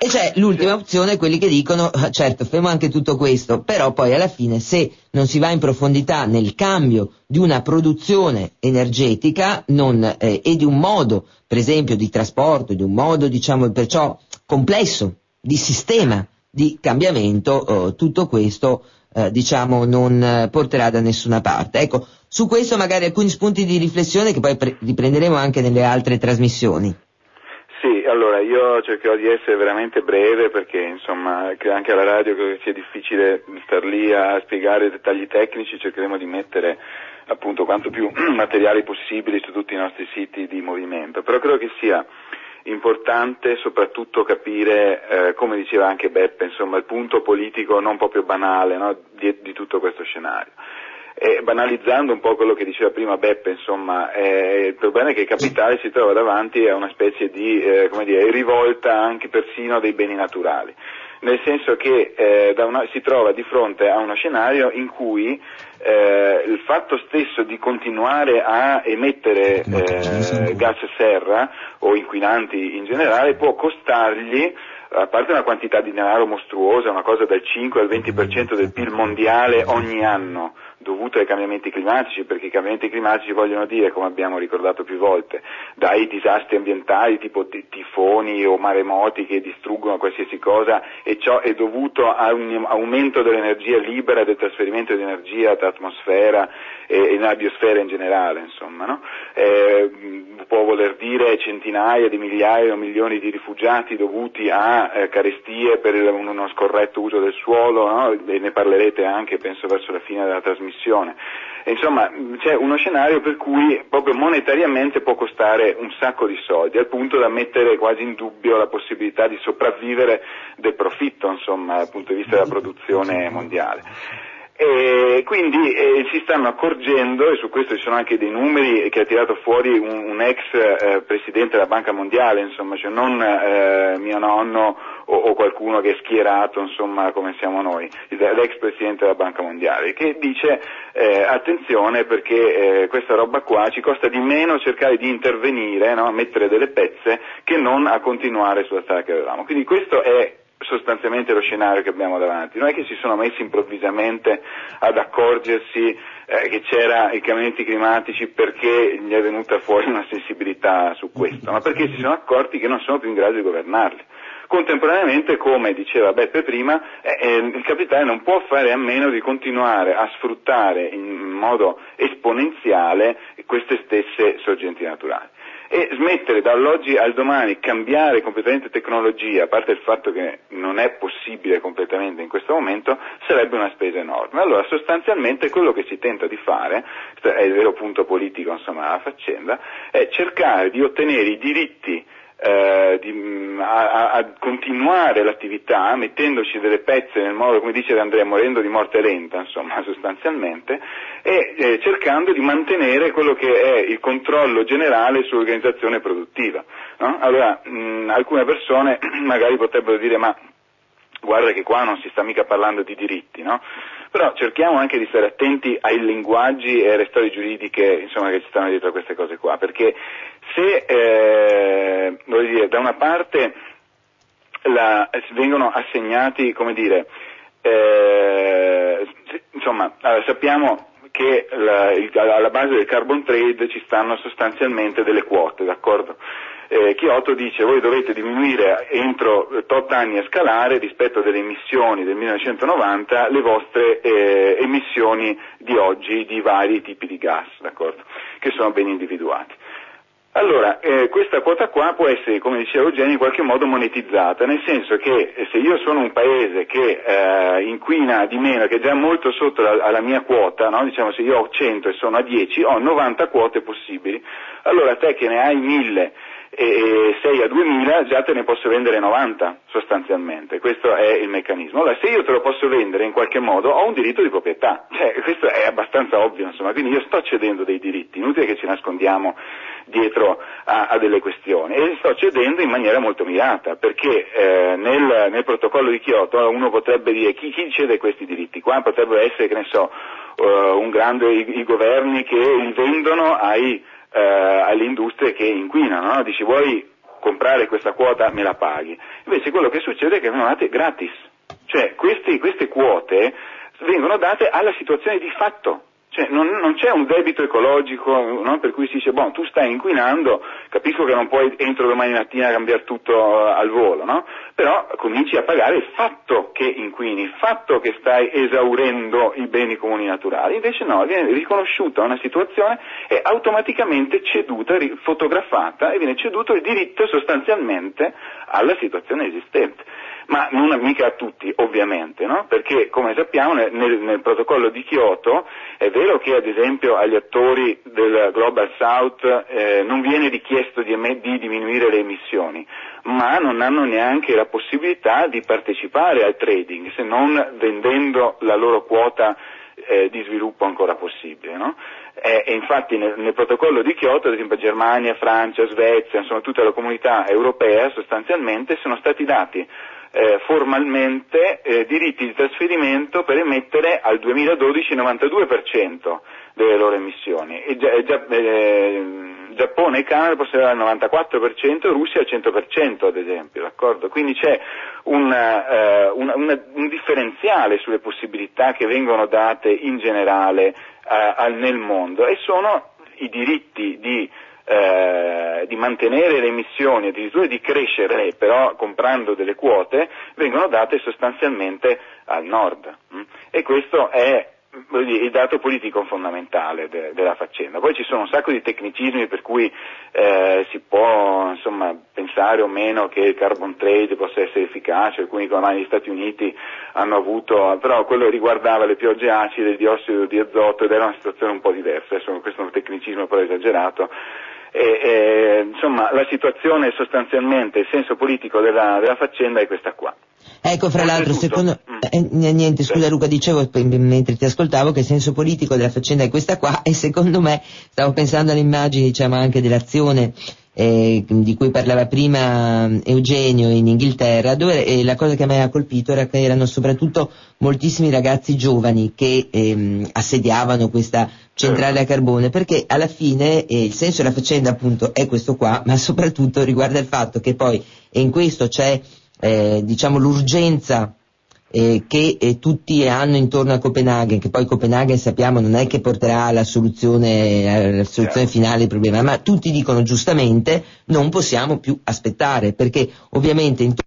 E c'è l'ultima opzione, quelli che dicono, certo, fermo anche tutto questo, però poi alla fine se non si va in profondità nel cambio di una produzione energetica non, eh, e di un modo, per esempio, di trasporto, di un modo, diciamo, perciò complesso, di sistema di cambiamento, eh, tutto questo, eh, diciamo, non eh, porterà da nessuna parte. Ecco, su questo magari alcuni spunti di riflessione che poi pre- riprenderemo anche nelle altre trasmissioni. Sì, allora io cercherò di essere veramente breve perché insomma anche alla radio credo che sia difficile star lì a spiegare dettagli tecnici, cercheremo di mettere appunto quanto più materiali possibili su tutti i nostri siti di movimento, però credo che sia importante soprattutto capire, eh, come diceva anche Beppe, insomma il punto politico non proprio banale, no, di, di tutto questo scenario. E banalizzando un po' quello che diceva prima Beppe, insomma, eh, il problema è che il capitale si trova davanti a una specie di, eh, come dire, rivolta anche persino dei beni naturali, nel senso che eh, da una, si trova di fronte a uno scenario in cui eh, il fatto stesso di continuare a emettere eh, gas serra o inquinanti in generale può costargli, a parte una quantità di denaro mostruosa, una cosa dal cinque al venti per cento del P I L mondiale ogni anno, dovuto ai cambiamenti climatici, perché i cambiamenti climatici vogliono dire, come abbiamo ricordato più volte, dai disastri ambientali tipo t- tifoni o maremoti che distruggono qualsiasi cosa, e ciò è dovuto a un aumento dell'energia libera, del trasferimento di energia tra atmosfera e, e nella biosfera in generale, insomma, no? Eh, può voler dire centinaia di migliaia o milioni di rifugiati dovuti a eh, carestie per il, uno scorretto uso del suolo, no? E ne parlerete anche, penso, verso la fine della trasmissione. E insomma, c'è uno scenario per cui proprio monetariamente può costare un sacco di soldi, al punto da mettere quasi in dubbio la possibilità di sopravvivere del profitto, insomma, dal punto di vista della produzione mondiale. E quindi eh, si stanno accorgendo, e su questo ci sono anche dei numeri che ha tirato fuori un, un ex eh, presidente della Banca Mondiale, insomma, cioè non eh, mio nonno o, o qualcuno che è schierato, insomma, come siamo noi, l'ex presidente della Banca Mondiale, che dice eh, attenzione perché eh, questa roba qua ci costa di meno cercare di intervenire, no, a mettere delle pezze, che non a continuare sulla strada che avevamo. Quindi questo è sostanzialmente lo scenario che abbiamo davanti. Non è che si sono messi improvvisamente ad accorgersi eh, che c'era i cambiamenti climatici perché gli è venuta fuori una sensibilità su questo, ma perché si sono accorti che non sono più in grado di governarli. Contemporaneamente, come diceva Beppe prima, eh, il capitale non può fare a meno di continuare a sfruttare in modo esponenziale queste stesse sorgenti naturali. E smettere dall'oggi al domani, cambiare completamente tecnologia, a parte il fatto che non è possibile completamente in questo momento, sarebbe una spesa enorme. Allora sostanzialmente quello che si tenta di fare, è il vero punto politico, insomma, la faccenda, è cercare di ottenere i diritti Eh, di, a, a continuare l'attività mettendoci delle pezze nel modo, come dice Andrea, morendo di morte lenta, insomma, sostanzialmente, e eh, cercando di mantenere quello che è il controllo generale sull'organizzazione produttiva, no? Allora mh, alcune persone magari potrebbero dire ma guarda che qua non si sta mica parlando di diritti, no? Però cerchiamo anche di stare attenti ai linguaggi e alle storie giuridiche, insomma, che ci stanno dietro a queste cose qua, perché se, eh, voglio dire, da una parte la, vengono assegnati, come dire, eh, insomma, allora, sappiamo che la, il, alla base del carbon trade ci stanno sostanzialmente delle quote, d'accordo? Eh, Kyoto dice voi dovete diminuire entro tot anni a scalare rispetto delle emissioni del millenovecentonovanta le vostre eh, emissioni di oggi di vari tipi di gas, d'accordo? Che sono ben individuati. Allora, eh, questa quota qua può essere, come diceva Eugenio, in qualche modo monetizzata, nel senso che eh, se io sono un paese che eh, inquina di meno, che è già molto sotto la, alla mia quota, no? Diciamo se io ho cento e sono a dieci, ho novanta quote possibili, allora te che ne hai mille e sei a duemila già te ne posso vendere novanta sostanzialmente, questo è il meccanismo. Allora se io te lo posso vendere in qualche modo ho un diritto di proprietà, cioè, questo è abbastanza ovvio, insomma, quindi io sto cedendo dei diritti, inutile che ci nascondiamo dietro a, a delle questioni, e li sto cedendo in maniera molto mirata, perché eh, nel, nel protocollo di Kyoto uno potrebbe dire chi, chi cede questi diritti qua, potrebbero essere, che ne so, uh, un grande, i, i governi che li vendono ai Uh, alle industrie che inquinano, no? Dici vuoi comprare questa quota me la paghi. Invece quello che succede è che vengono date gratis, cioè questi, queste quote vengono date alla situazione di fatto. Cioè non, non c'è un debito ecologico, no? Per cui si dice, boh, tu stai inquinando, capisco che non puoi entro domani mattina cambiare tutto uh, al volo, no? Però cominci a pagare il fatto che inquini, il fatto che stai esaurendo i beni comuni naturali. Invece no, viene riconosciuta una situazione, è automaticamente ceduta, fotografata e viene ceduto il diritto sostanzialmente alla situazione esistente. Ma non mica a tutti, ovviamente, no? Perché, come sappiamo, nel, nel protocollo di Kyoto è vero che, ad esempio, agli attori del Global South eh, non viene richiesto di, di diminuire le emissioni, ma non hanno neanche la possibilità di partecipare al trading, se non vendendo la loro quota eh, di sviluppo ancora possibile, no? E, e infatti nel, nel protocollo di Kyoto, ad esempio Germania, Francia, Svezia, insomma tutta la comunità europea sostanzialmente sono stati dati Eh, formalmente eh, diritti di trasferimento per emettere al duemiladodici il novantadue per cento delle loro emissioni. E già, già, eh, Giappone e Canada possedevano il novantaquattro per cento, Russia il cento per cento ad esempio, d'accordo? Quindi c'è una, eh, una, una, un differenziale sulle possibilità che vengono date in generale eh, nel mondo, e sono i diritti di Eh, di mantenere le emissioni, addirittura di crescere, però comprando delle quote, vengono date sostanzialmente al nord. E questo è il dato politico fondamentale de- della faccenda. Poi ci sono un sacco di tecnicismi per cui eh, si può insomma pensare o meno che il carbon trade possa essere efficace, alcuni come gli Stati Uniti hanno avuto, però quello riguardava le piogge acide, il diossido di azoto, ed era una situazione un po' diversa. Adesso questo è un tecnicismo però esagerato. E, e, insomma la situazione sostanzialmente, il senso politico della, della faccenda è questa qua. Ecco, fra l'altro, secondo eh, niente, scusa Luca, dicevo mentre ti ascoltavo che il senso politico della faccenda è questa qua, e secondo me stavo pensando alle immagini, diciamo, anche dell'azione eh, di cui parlava prima Eugenio in Inghilterra, dove eh, la cosa che a me ha colpito era che erano soprattutto moltissimi ragazzi giovani che ehm, assediavano questa centrale a carbone, perché alla fine eh, il senso della faccenda appunto è questo qua, ma soprattutto riguarda il fatto che poi, e in questo c'è eh, diciamo l'urgenza eh, che eh, tutti hanno intorno a Copenaghen, che poi Copenaghen sappiamo non è che porterà alla soluzione, alla soluzione finale del problema, ma tutti dicono giustamente non possiamo più aspettare, perché ovviamente intorno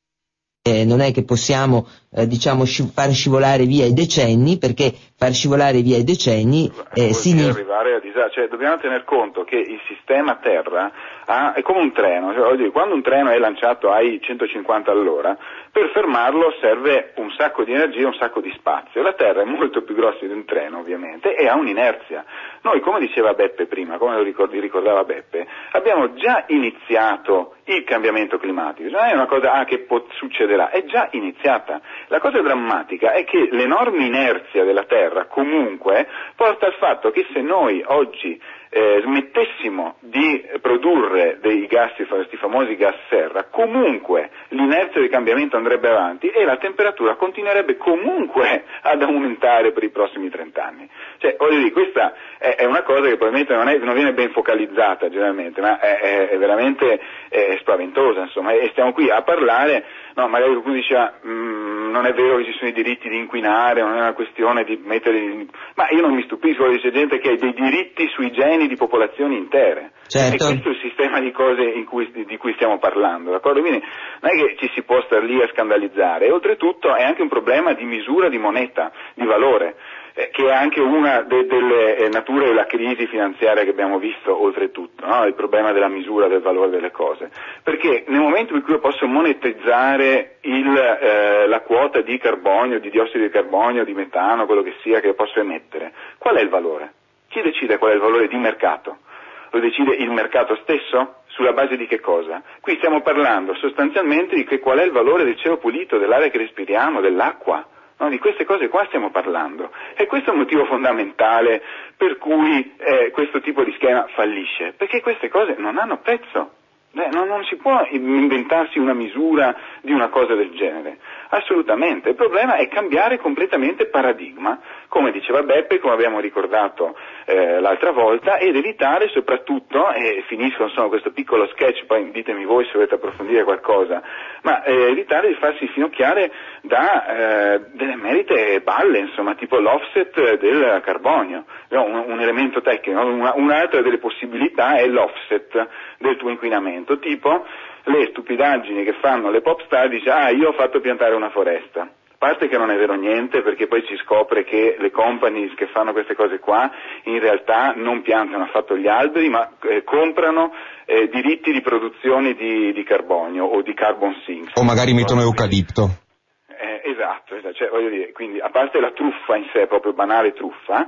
Eh, non è che possiamo eh, diciamo sci- far scivolare via i decenni, perché far scivolare via i decenni eh, significa arrivare a disagio. Cioè, dobbiamo tener conto che il sistema terra ha, è come un treno, cioè, quando un treno è lanciato ai centocinquanta all'ora, per fermarlo serve un sacco di energia e un sacco di spazio. La terra è molto più grossa di un treno ovviamente e ha un'inerzia. Noi, come diceva Beppe prima, come lo ricordi, ricordava Beppe, abbiamo già iniziato il cambiamento climatico, non è una cosa ah, che pot- succederà, è già iniziata. La cosa drammatica è che l'enorme inerzia della Terra comunque porta al fatto che se noi oggi eh, smettessimo di produrre dei gas, questi famosi gas serra, comunque l'inerzia del cambiamento andrebbe avanti e la temperatura continuerebbe comunque ad aumentare per i prossimi trent'anni. Cioè, voglio dire, questa è, è una cosa che probabilmente non, è, non viene ben focalizzata generalmente, ma è, è, è veramente è spaventosa, insomma, e stiamo qui a parlare, no, magari qualcuno diceva mh, non è vero che ci sono i diritti di inquinare, non è una questione di mettere, ma io non mi stupisco, c'è gente che ha dei diritti sui geni di popolazioni intere. Certo. E questo è il sistema di cose in cui, di cui stiamo parlando, d'accordo? Quindi non è che ci si può star lì a scandalizzare, e oltretutto è anche un problema di misura di moneta, di valore, eh, che è anche una de- delle eh, nature della crisi finanziaria che abbiamo visto oltretutto, no? Il problema della misura del valore delle cose, perché nel momento in cui io posso monetizzare il, eh, la quota di carbonio, di diossido di carbonio, di metano, quello che sia che posso emettere, qual è il valore? Chi decide qual è il valore di mercato? Lo decide il mercato stesso? Sulla base di che cosa? Qui stiamo parlando sostanzialmente di che qual è il valore del cielo pulito, dell'aria che respiriamo, dell'acqua. No, di queste cose qua stiamo parlando. E questo è un motivo fondamentale per cui eh, questo tipo di schema fallisce, perché queste cose non hanno prezzo. Eh, non, non si può inventarsi una misura di una cosa del genere, assolutamente. Il problema è cambiare completamente paradigma, come diceva diceva Beppe, come abbiamo ricordato eh, l'altra volta, ed evitare soprattutto, e finisco insomma questo piccolo sketch, poi ditemi voi se volete approfondire qualcosa, ma eh, evitare di farsi finocchiare da eh, delle merite balle, insomma, tipo l'offset del carbonio, no, un, un elemento tecnico. Una, un'altra delle possibilità è l'offset del tuo inquinamento, tipo le stupidaggini che fanno le pop star, dice ah io ho fatto piantare una foresta. A parte che non è vero niente, perché poi si scopre che le companies che fanno queste cose qua in realtà non piantano affatto gli alberi, ma eh, comprano eh, diritti di produzione di, di carbonio o di carbon sinks. O magari mettono eucalipto. Eh, esatto, esatto. Cioè, voglio dire, quindi a parte la truffa in sé, proprio banale truffa,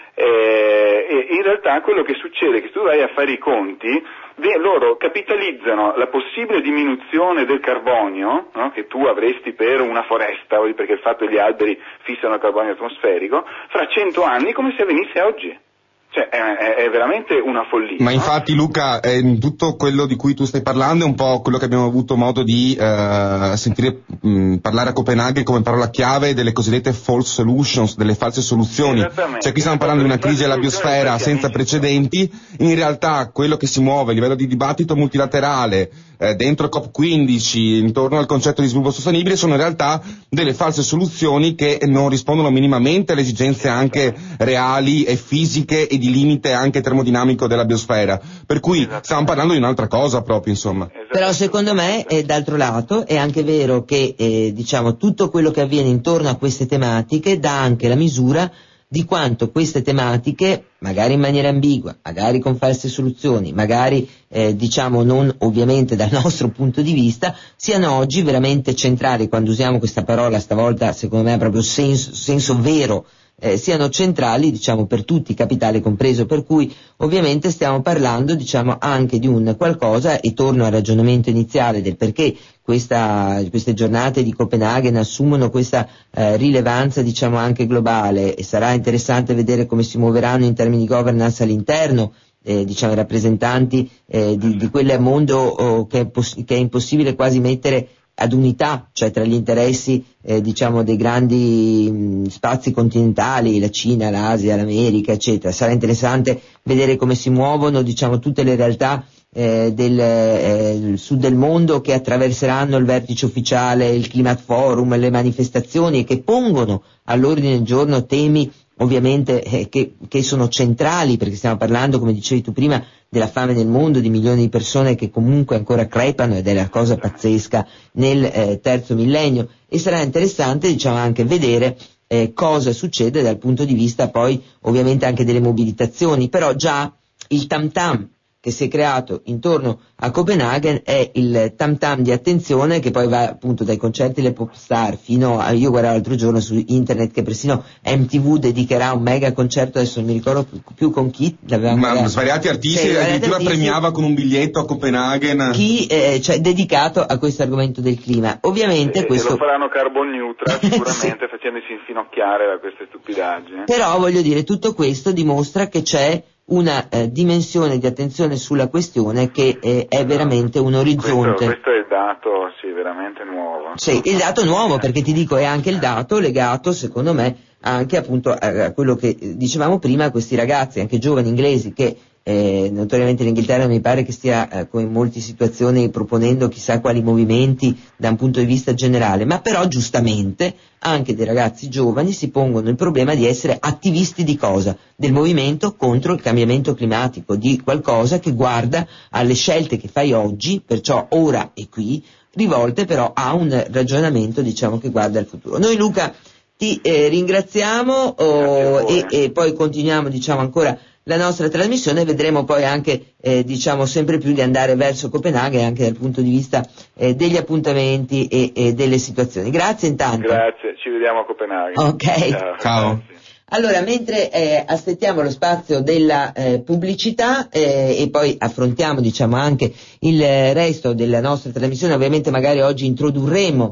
eh, in realtà quello che succede è che tu vai a fare i conti, loro capitalizzano la possibile diminuzione del carbonio, no, che tu avresti per una foresta, perché il fatto che gli alberi fissano il carbonio atmosferico, fra cento anni come se avvenisse oggi. Cioè è, è veramente una follia. Ma infatti, no? Luca, eh, tutto quello di cui tu stai parlando è un po' quello che abbiamo avuto modo di eh, sentire mh, parlare a Copenaghen come parola chiave delle cosiddette false solutions, delle false soluzioni. Cioè qui stiamo parlando di una crisi della biosfera senza precedenti. In realtà quello che si muove a livello di dibattito multilaterale eh, dentro il COP quindici, intorno al concetto di sviluppo sostenibile, sono in realtà delle false soluzioni che non rispondono minimamente alle esigenze anche reali e fisiche e di limite anche termodinamico della biosfera, per cui stiamo parlando di un'altra cosa proprio, insomma. Però secondo me, eh, d'altro lato, è anche vero che eh, diciamo tutto quello che avviene intorno a queste tematiche dà anche la misura di quanto queste tematiche, magari in maniera ambigua, magari con false soluzioni, magari eh, diciamo non ovviamente dal nostro punto di vista, siano oggi veramente centrali. Quando usiamo questa parola stavolta, secondo me ha proprio senso, senso vero, Eh, siano centrali, diciamo, per tutti, capitale compreso, per cui ovviamente stiamo parlando, diciamo, anche di un qualcosa, e torno al ragionamento iniziale del perché questa, queste giornate di Copenaghen assumono questa eh, rilevanza, diciamo, anche globale, e sarà interessante vedere come si muoveranno in termini di governance all'interno, eh, diciamo, i rappresentanti eh, di, di quel mondo oh, che, è poss- che è impossibile quasi mettere ad unità, cioè tra gli interessi eh, diciamo dei grandi mh, spazi continentali, la Cina, l'Asia, l'America, eccetera. Sarà interessante vedere come si muovono, diciamo, tutte le realtà eh, del eh, sud del mondo che attraverseranno il vertice ufficiale, il Climate Forum, le manifestazioni, e che pongono all'ordine del giorno temi ovviamente eh, che, che sono centrali, perché stiamo parlando, come dicevi tu prima, della fame nel mondo, di milioni di persone che comunque ancora crepano, ed è la cosa pazzesca nel eh, terzo millennio. E sarà interessante, diciamo, anche vedere eh, cosa succede dal punto di vista poi ovviamente anche delle mobilitazioni. Però già il tam tam che si è creato intorno a Copenaghen è il tam tam di attenzione, che poi va appunto dai concerti delle pop star fino a, io guardavo l'altro giorno su internet che persino M T V dedicherà un mega concerto, adesso non mi ricordo più, più con chi, l'avevamo ma guardato. svariati artisti, sì, addirittura artisti, premiava con un biglietto a Copenaghen chi eh, cioè dedicato a questo argomento del clima. Ovviamente e, questo e lo faranno carbon neutral sicuramente sì. facendosi infinocchiare da queste stupidaggini. Però voglio dire, tutto questo dimostra che c'è una eh, dimensione di attenzione sulla questione che eh, è veramente un orizzonte. Questo, questo è il dato, sì, veramente nuovo. Sì, il dato nuovo, perché ti dico è anche il dato legato, secondo me, anche appunto a quello che dicevamo prima, questi ragazzi, anche giovani inglesi, che eh, notoriamente l'Inghilterra mi pare che stia eh, come in molte situazioni proponendo chissà quali movimenti da un punto di vista generale, ma però giustamente anche dei ragazzi giovani si pongono il problema di essere attivisti di cosa? Del movimento contro il cambiamento climatico, di qualcosa che guarda alle scelte che fai oggi, perciò ora e qui, rivolte però a un ragionamento, diciamo, che guarda al futuro. Noi, Luca, ti eh, ringraziamo oh, e, e poi continuiamo, diciamo, ancora la nostra trasmissione, vedremo poi anche eh, diciamo sempre più di andare verso Copenaghen anche dal punto di vista eh, degli appuntamenti e, e delle situazioni. Grazie intanto. Grazie, ci vediamo a Copenaghen. Ok. Ciao. Ciao. Allora, mentre eh, aspettiamo lo spazio della eh, pubblicità eh, e poi affrontiamo, diciamo, anche il resto della nostra trasmissione, ovviamente magari oggi introdurremo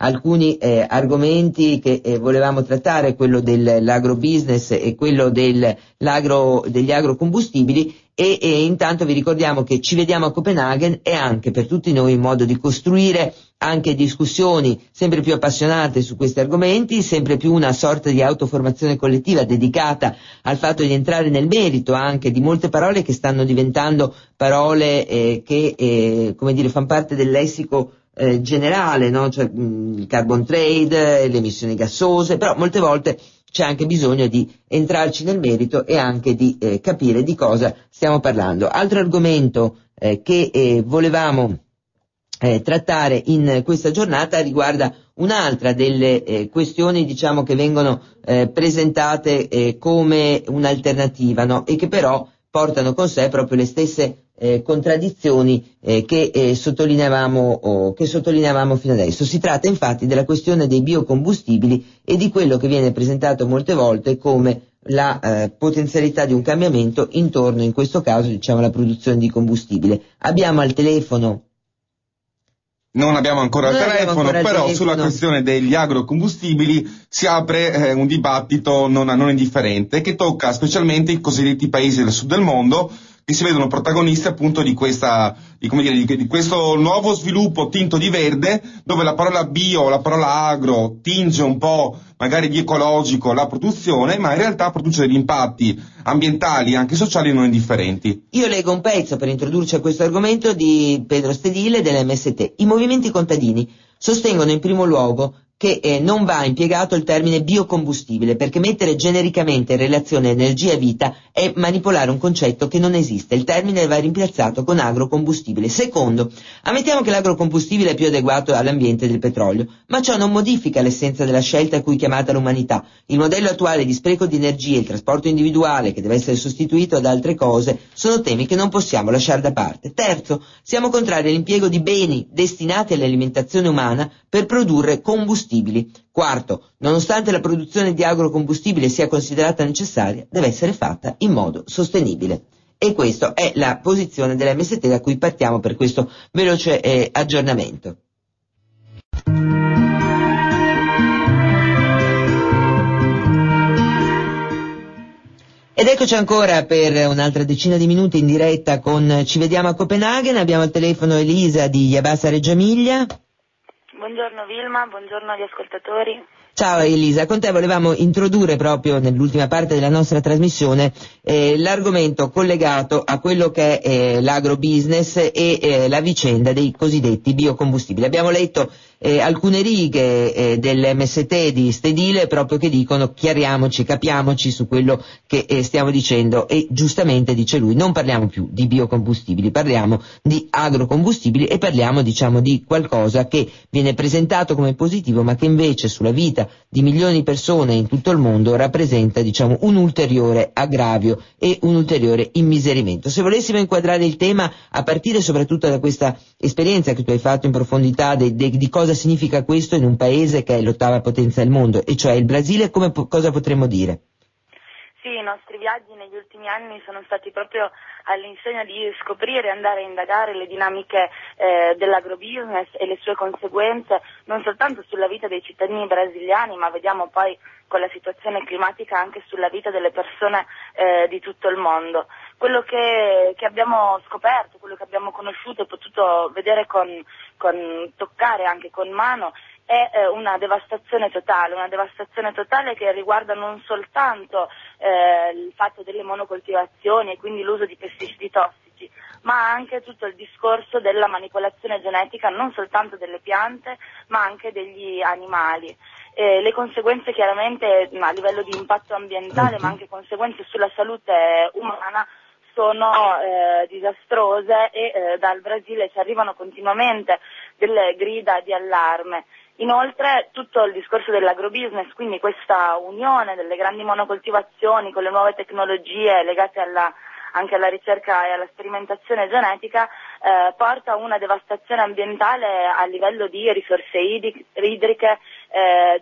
alcuni eh, argomenti che eh, volevamo trattare, quello dell'agrobusiness e quello dell'agro, degli agrocombustibili, e, e intanto vi ricordiamo che Ci vediamo a Copenaghen è anche per tutti noi un modo di costruire anche discussioni sempre più appassionate su questi argomenti, sempre più una sorta di autoformazione collettiva dedicata al fatto di entrare nel merito anche di molte parole che stanno diventando parole eh, che eh, come dire fanno parte del lessico eh, generale, no? Cioè mh, il carbon trade, le emissioni gassose, però molte volte c'è anche bisogno di entrarci nel merito e anche di eh, capire di cosa stiamo parlando. Altro argomento eh, che eh, volevamo Eh, trattare in questa giornata riguarda un'altra delle eh, questioni, diciamo, che vengono eh, presentate eh, come un'alternativa, no? E che però portano con sé proprio le stesse eh, contraddizioni eh, che eh, sottolineavamo oh, che sottolineavamo fino adesso. Si tratta infatti della questione dei biocombustibili e di quello che viene presentato molte volte come la eh, potenzialità di un cambiamento intorno, in questo caso, diciamo, alla produzione di combustibile. Abbiamo al telefono Non abbiamo ancora il telefono, ancora il però telefono. Sulla questione degli agrocombustibili si apre eh, un dibattito non, non indifferente che tocca specialmente i cosiddetti paesi del sud del mondo, che si vedono protagonisti appunto di questa, di, come dire, di, di questo nuovo sviluppo tinto di verde, dove la parola bio, la parola agro tinge un po' magari di ecologico la produzione, ma in realtà produce degli impatti ambientali e anche sociali non indifferenti. Io leggo un pezzo per introdurci a questo argomento di Pedro Stedile dell'M S T. I movimenti contadini sostengono in primo luogo che eh, non va impiegato il termine biocombustibile, perché mettere genericamente in relazione energia e vita è manipolare un concetto che non esiste. Il termine va rimpiazzato con agrocombustibile. Secondo, ammettiamo che l'agrocombustibile è più adeguato all'ambiente del petrolio, ma ciò non modifica l'essenza della scelta a cui è chiamata l'umanità. Il modello attuale di spreco di energia e il trasporto individuale, che deve essere sostituito da altre cose, sono temi che non possiamo lasciare da parte. Terzo, siamo contrari all'impiego di beni destinati all'alimentazione umana per produrre combustibili. Quarto, nonostante la produzione di agrocombustibile sia considerata necessaria, deve essere fatta in modo sostenibile. E questa è la posizione dell'M S T da cui partiamo per questo veloce eh, aggiornamento. Ed eccoci ancora per un'altra decina di minuti in diretta con Ci vediamo a Copenaghen. Abbiamo al telefono Elisa di Yabasa Reggio Emilia. Buongiorno Vilma, buongiorno agli ascoltatori. Ciao Elisa, con te volevamo introdurre proprio nell'ultima parte della nostra trasmissione eh, l'argomento collegato a quello che è eh, l'agrobusiness e eh, la vicenda dei cosiddetti biocombustibili. Abbiamo letto eh, alcune righe eh, dell'M S T di Stedile proprio che dicono chiariamoci, capiamoci su quello che eh, stiamo dicendo, e giustamente dice lui non parliamo più di biocombustibili, parliamo di agrocombustibili e parliamo, diciamo, di qualcosa che viene presentato come positivo ma che invece sulla vita di milioni di persone in tutto il mondo rappresenta, diciamo, un ulteriore aggravio e un ulteriore immiserimento. Se volessimo inquadrare il tema a partire soprattutto da questa esperienza che tu hai fatto in profondità de, de, di cosa significa questo in un paese che è l'ottava potenza del mondo, e cioè il Brasile, come po- cosa potremmo dire? Sì, i nostri viaggi negli ultimi anni sono stati proprio all'insegna di scoprire e andare a indagare le dinamiche eh, dell'agrobusiness e le sue conseguenze, non soltanto sulla vita dei cittadini brasiliani, ma vediamo poi con la situazione climatica anche sulla vita delle persone eh, di tutto il mondo. Quello che, che abbiamo scoperto, quello che abbiamo conosciuto e potuto vedere con, con toccare anche con mano è eh, una devastazione totale, una devastazione totale che riguarda non soltanto eh, il fatto delle monocoltivazioni e quindi l'uso di pesticidi tossici, ma anche tutto il discorso della manipolazione genetica non soltanto delle piante ma anche degli animali. Eh, le conseguenze chiaramente a livello di impatto ambientale ma anche conseguenze sulla salute umana sono eh, disastrose e eh, dal Brasile ci arrivano continuamente delle grida di allarme. Inoltre tutto il discorso dell'agrobusiness, quindi questa unione delle grandi monocoltivazioni con le nuove tecnologie legate alla, anche alla ricerca e alla sperimentazione genetica, eh, porta a una devastazione ambientale a livello di risorse idriche, eh,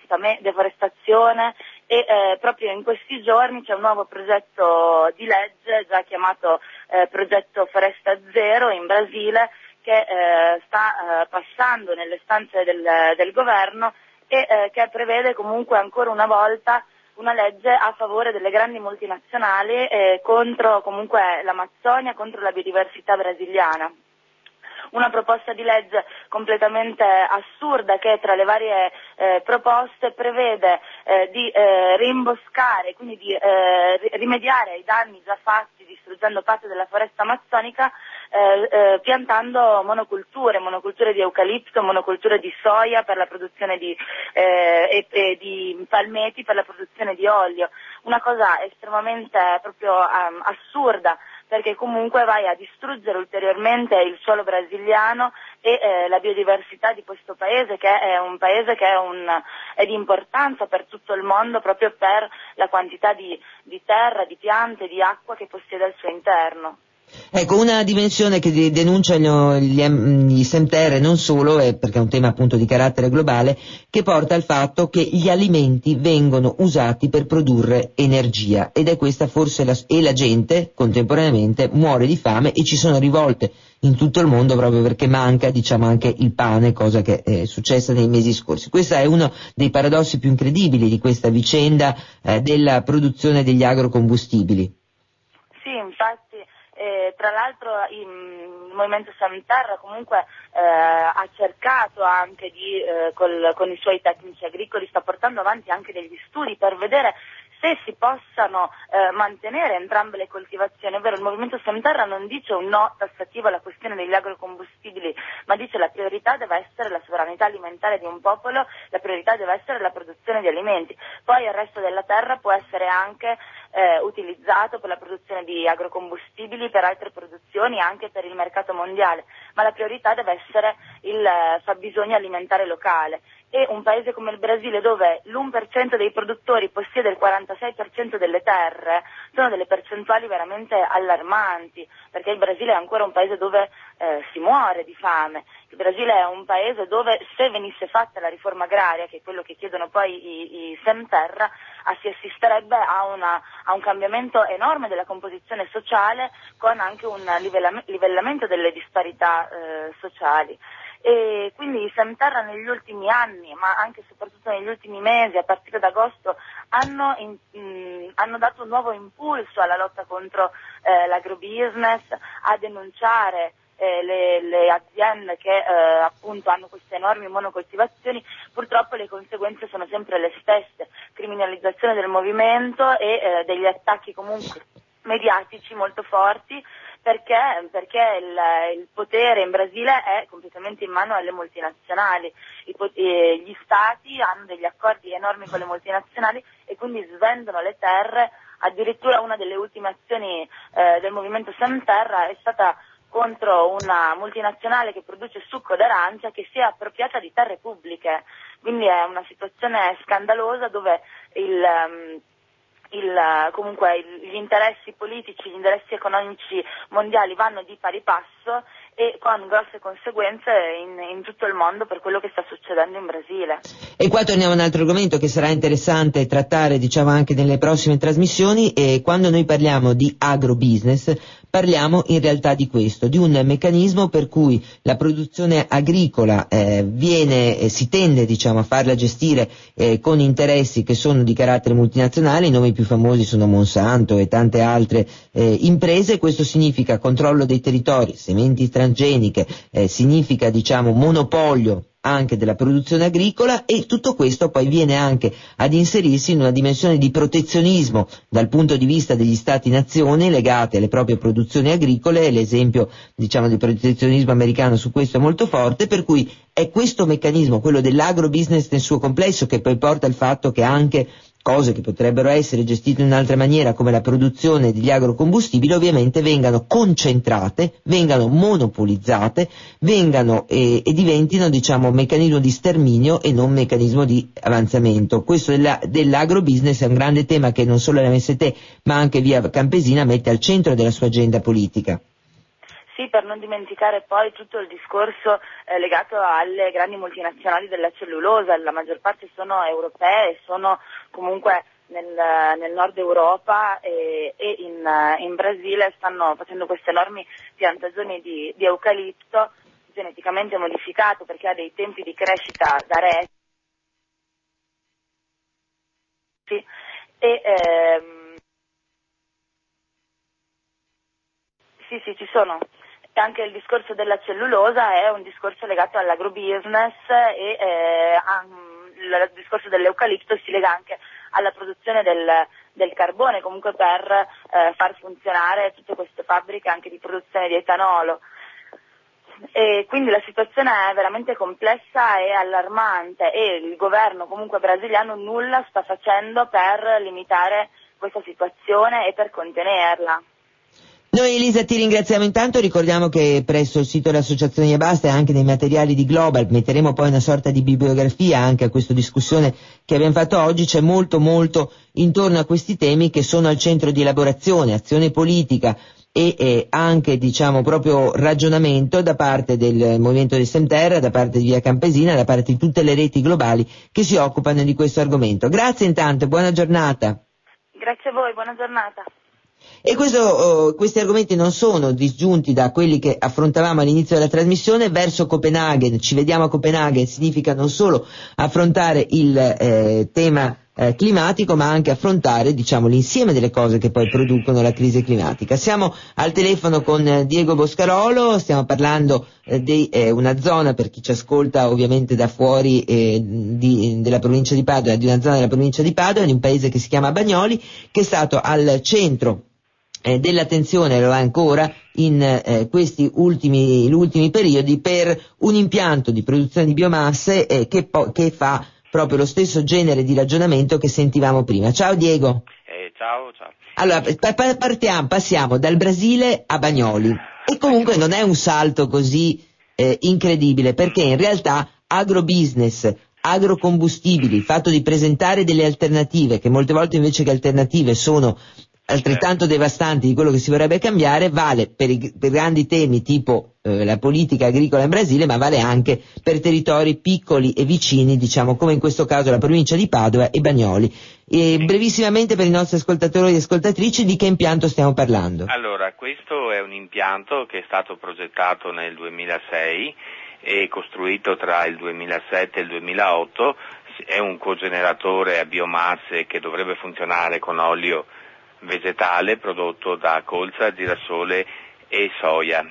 deforestazione e eh, proprio in questi giorni c'è un nuovo progetto di legge già chiamato eh, progetto Foresta Zero in Brasile, che eh, sta eh, passando nelle stanze del, del governo e eh, che prevede comunque ancora una volta una legge a favore delle grandi multinazionali eh, contro comunque l'Amazzonia, contro la biodiversità brasiliana. Una proposta di legge completamente assurda che tra le varie eh, proposte prevede eh, di eh, rimboscare, quindi di eh, rimediare ai danni già fatti distruggendo parte della foresta amazzonica eh, eh, piantando monoculture, monoculture di eucalipto, monoculture di soia per la produzione di, eh, e, e di palmeti per la produzione di olio. Una cosa estremamente proprio um, assurda, perché comunque vai a distruggere ulteriormente il suolo brasiliano e eh, la biodiversità di questo paese, che è un paese che è, un, è di importanza per tutto il mondo proprio per la quantità di, di terra, di piante, di acqua che possiede al suo interno. Ecco, una dimensione che denunciano gli, gli Semterre non solo, è perché è un tema appunto di carattere globale, che porta al fatto che gli alimenti vengono usati per produrre energia, ed è questa forse la, e la gente contemporaneamente muore di fame e ci sono rivolte in tutto il mondo proprio perché manca, diciamo, anche il pane, cosa che è successa nei mesi scorsi. Questo è uno dei paradossi più incredibili di questa vicenda eh, della produzione degli agrocombustibili. Sì, infatti. Eh, tra l'altro il, il Movimento Semterra comunque eh, ha cercato anche di, eh, col, con i suoi tecnici agricoli, sta portando avanti anche degli studi per vedere se si possano eh, mantenere entrambe le coltivazioni. È vero, il Movimento Semterra non dice un no tassativo alla questione degli agrocombustibili, ma dice la priorità deve essere la sovranità alimentare di un popolo, la priorità deve essere la produzione di alimenti. Poi il resto della terra può essere anche eh, utilizzato per la produzione di agrocombustibili, per altre produzioni, anche per il mercato mondiale, ma la priorità deve essere il eh, fabbisogno alimentare locale. E un paese come il Brasile, dove l'uno per cento dei produttori possiede il quarantasei per cento delle terre, sono delle percentuali veramente allarmanti, perché il Brasile è ancora un paese dove eh, si muore di fame. Il Brasile è un paese dove, se venisse fatta la riforma agraria, che è quello che chiedono poi i, i Semterra, si assisterebbe a, una, a un cambiamento enorme della composizione sociale, con anche un livellam- livellamento delle disparità eh, sociali. E quindi i Semterra negli ultimi anni, ma anche e soprattutto negli ultimi mesi, a partire da agosto, hanno, in, mh, hanno dato un nuovo impulso alla lotta contro eh, l'agrobusiness, a denunciare eh, le, le aziende che eh, appunto hanno queste enormi monocoltivazioni. Purtroppo le conseguenze sono sempre le stesse: criminalizzazione del movimento e eh, degli attacchi comunque mediatici molto forti. Perché? Perché il, il potere in Brasile è completamente in mano alle multinazionali. I, eh, gli stati hanno degli accordi enormi con le multinazionali e quindi svendono le terre. Addirittura una delle ultime azioni eh, del Movimento Semterra è stata contro una multinazionale che produce succo d'arancia, che si è appropriata di terre pubbliche. Quindi è una situazione scandalosa dove il... Um, Il, comunque gli interessi politici, gli interessi economici mondiali vanno di pari passo e con grosse conseguenze in, in tutto il mondo per quello che sta succedendo in Brasile. E qua torniamo a un altro argomento che sarà interessante trattare, diciamo, anche nelle prossime trasmissioni. E quando noi parliamo di agrobusiness parliamo in realtà di questo, di un meccanismo per cui la produzione agricola eh, viene, eh, si tende, diciamo, a farla gestire eh, con interessi che sono di carattere multinazionale. I nomi più famosi sono Monsanto e tante altre eh, imprese. Questo significa controllo dei territori, sementi transgeniche, eh, significa, diciamo, monopolio anche della produzione agricola, e tutto questo poi viene anche ad inserirsi in una dimensione di protezionismo dal punto di vista degli stati-nazioni legate alle proprie produzioni agricole. L'esempio, diciamo, di protezionismo americano su questo è molto forte, per cui è questo meccanismo, quello dell'agrobusiness nel suo complesso, che poi porta al fatto che anche cose che potrebbero essere gestite in un'altra maniera, come la produzione degli agrocombustibili, ovviamente vengano concentrate, vengano monopolizzate, vengano eh, e diventino, diciamo, un meccanismo di sterminio e non un meccanismo di avanzamento. Questo della, dell'agrobusiness è un grande tema che non solo l'M S T ma anche Via Campesina mette al centro della sua agenda politica. Sì, per non dimenticare poi tutto il discorso eh, legato alle grandi multinazionali della cellulosa. La maggior parte sono europee, sono comunque nel, nel nord Europa e, e in, in Brasile stanno facendo queste enormi piantagioni di, di eucalipto geneticamente modificato perché ha dei tempi di crescita da re e ehm, sì sì ci sono. Anche il discorso della cellulosa è un discorso legato all'agrobusiness e eh, a, il discorso dell'eucalipto si lega anche alla produzione del, del carbone, comunque per eh, far funzionare tutte queste fabbriche anche di produzione di etanolo. E quindi la situazione è veramente complessa e allarmante e il governo comunque brasiliano nulla sta facendo per limitare questa situazione e per contenerla. Noi Elisa ti ringraziamo intanto, ricordiamo che presso il sito dell'Associazione Iabasta e anche nei materiali di Global metteremo poi una sorta di bibliografia anche a questa discussione che abbiamo fatto oggi, c'è molto molto intorno a questi temi che sono al centro di elaborazione, azione politica e eh, anche diciamo proprio ragionamento da parte del Movimento del Semterra, da parte di Via Campesina, da parte di tutte le reti globali che si occupano di questo argomento. Grazie intanto, buona giornata. Grazie a voi, buona giornata. E questo, uh, questi argomenti non sono disgiunti da quelli che affrontavamo all'inizio della trasmissione. Verso Copenaghen, ci vediamo a Copenaghen, significa non solo affrontare il eh, tema eh, climatico, ma anche affrontare, diciamo, l'insieme delle cose che poi producono la crisi climatica. Siamo al telefono con eh, Diego Boscarolo, stiamo parlando eh, di eh, una zona, per chi ci ascolta ovviamente da fuori eh, di, della provincia di Padova, di una zona della provincia di Padova, in un paese che si chiama Bagnoli, che è stato al centro Eh, dell'attenzione, lo è ancora in eh, questi ultimi, gli ultimi periodi, per un impianto di produzione di biomasse eh, che, po- che fa proprio lo stesso genere di ragionamento che sentivamo prima. Ciao Diego. Eh, ciao, ciao. Allora, pa- pa- partiamo, passiamo dal Brasile a Bagnoli e comunque non è un salto così eh, incredibile, perché in realtà agrobusiness, agrocombustibili, il fatto di presentare delle alternative, che molte volte invece che alternative sono altrettanto devastanti di quello che si vorrebbe cambiare, vale per i per grandi temi tipo eh, la politica agricola in Brasile, ma vale anche per territori piccoli e vicini, diciamo come in questo caso la provincia di Padova e Bagnoli. E brevissimamente per i nostri ascoltatori e ascoltatrici, di che impianto stiamo parlando? Allora, questo è un impianto che è stato progettato nel duemilasei e costruito tra il duemilasette e il duemilaotto, è un cogeneratore a biomasse che dovrebbe funzionare con olio vegetale prodotto da colza, girasole e soia.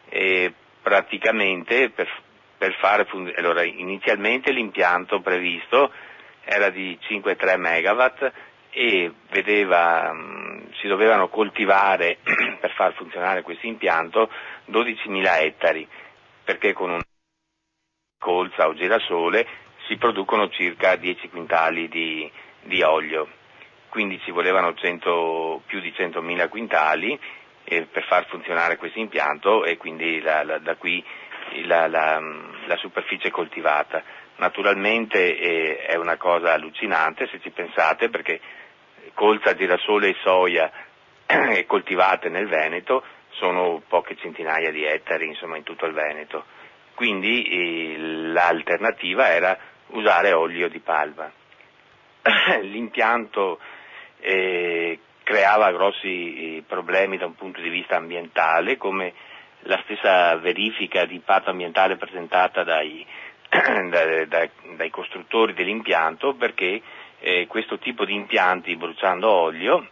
E praticamente per, per fare fun- allora, inizialmente l'impianto previsto era di cinque virgola tre megawatt e vedeva mh, si dovevano coltivare per far funzionare questo impianto dodicimila ettari, perché con un colza o girasole si producono circa dieci quintali di, di olio. Quindi ci volevano cento, più di centomila quintali eh, per far funzionare questo impianto e quindi la, la, da qui la, la, la superficie coltivata. Naturalmente eh, è una cosa allucinante se ci pensate, perché colza, girasole e soia eh, coltivate nel Veneto sono poche centinaia di ettari, insomma, in tutto il Veneto. Quindi eh, l'alternativa era usare olio di palma. L'impianto Eh, creava grossi eh, problemi da un punto di vista ambientale, come la stessa verifica di impatto ambientale presentata dai, da, da, dai costruttori dell'impianto, perché eh, questo tipo di impianti, bruciando olio,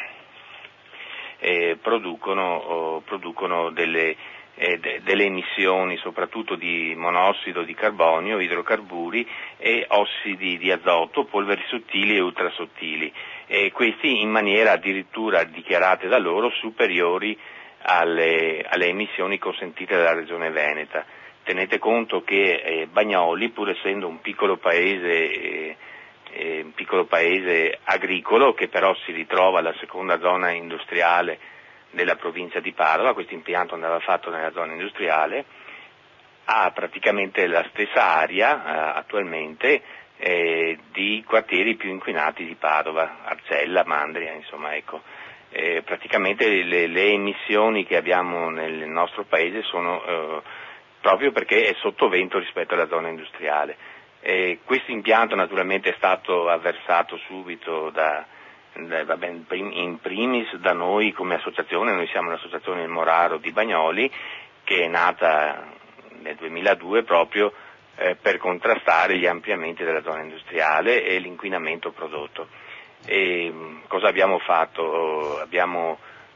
eh, producono, oh, producono delle, eh, de, delle emissioni soprattutto di monossido di carbonio, idrocarburi e ossidi di azoto, polveri sottili e ultrasottili. E questi in maniera addirittura dichiarate da loro superiori alle, alle emissioni consentite dalla regione Veneta. Tenete conto che eh, Bagnoli, pur essendo un piccolo paese, eh, eh, un piccolo paese agricolo, che però si ritrova alla seconda zona industriale della provincia di Padova, questo impianto andava fatto nella zona industriale, ha praticamente la stessa area eh, attualmente Eh, di quartieri più inquinati di Padova, Arcella, Mandria, insomma, ecco. Eh, praticamente le, le emissioni che abbiamo nel nostro paese sono eh, proprio perché è sottovento rispetto alla zona industriale. Eh, questo impianto naturalmente è stato avversato subito da, da vabbè, in primis da noi come associazione. Noi siamo l'associazione Il Moraro di Bagnoli, che è nata nel duemiladue proprio eh, per contrastare gli ampliamenti della zona industriale e l'inquinamento prodotto. E cosa abbiamo fatto? Abbiamo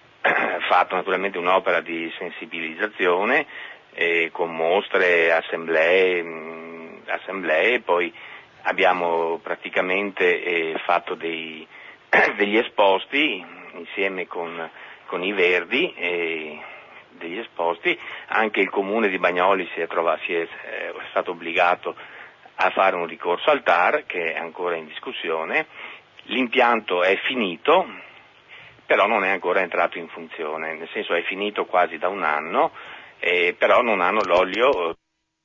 fatto naturalmente un'opera di sensibilizzazione eh, con mostre, assemblee, mh, assemblee, poi abbiamo praticamente eh, fatto dei, degli esposti insieme con, con i Verdi, eh, degli esposti. Anche il comune di Bagnoli si è, trovato, si è, è stato obbligato a fare un ricorso al T A R che è ancora in discussione. L'impianto è finito, però non è ancora entrato in funzione, nel senso è finito quasi da un anno, eh, però non hanno l'olio,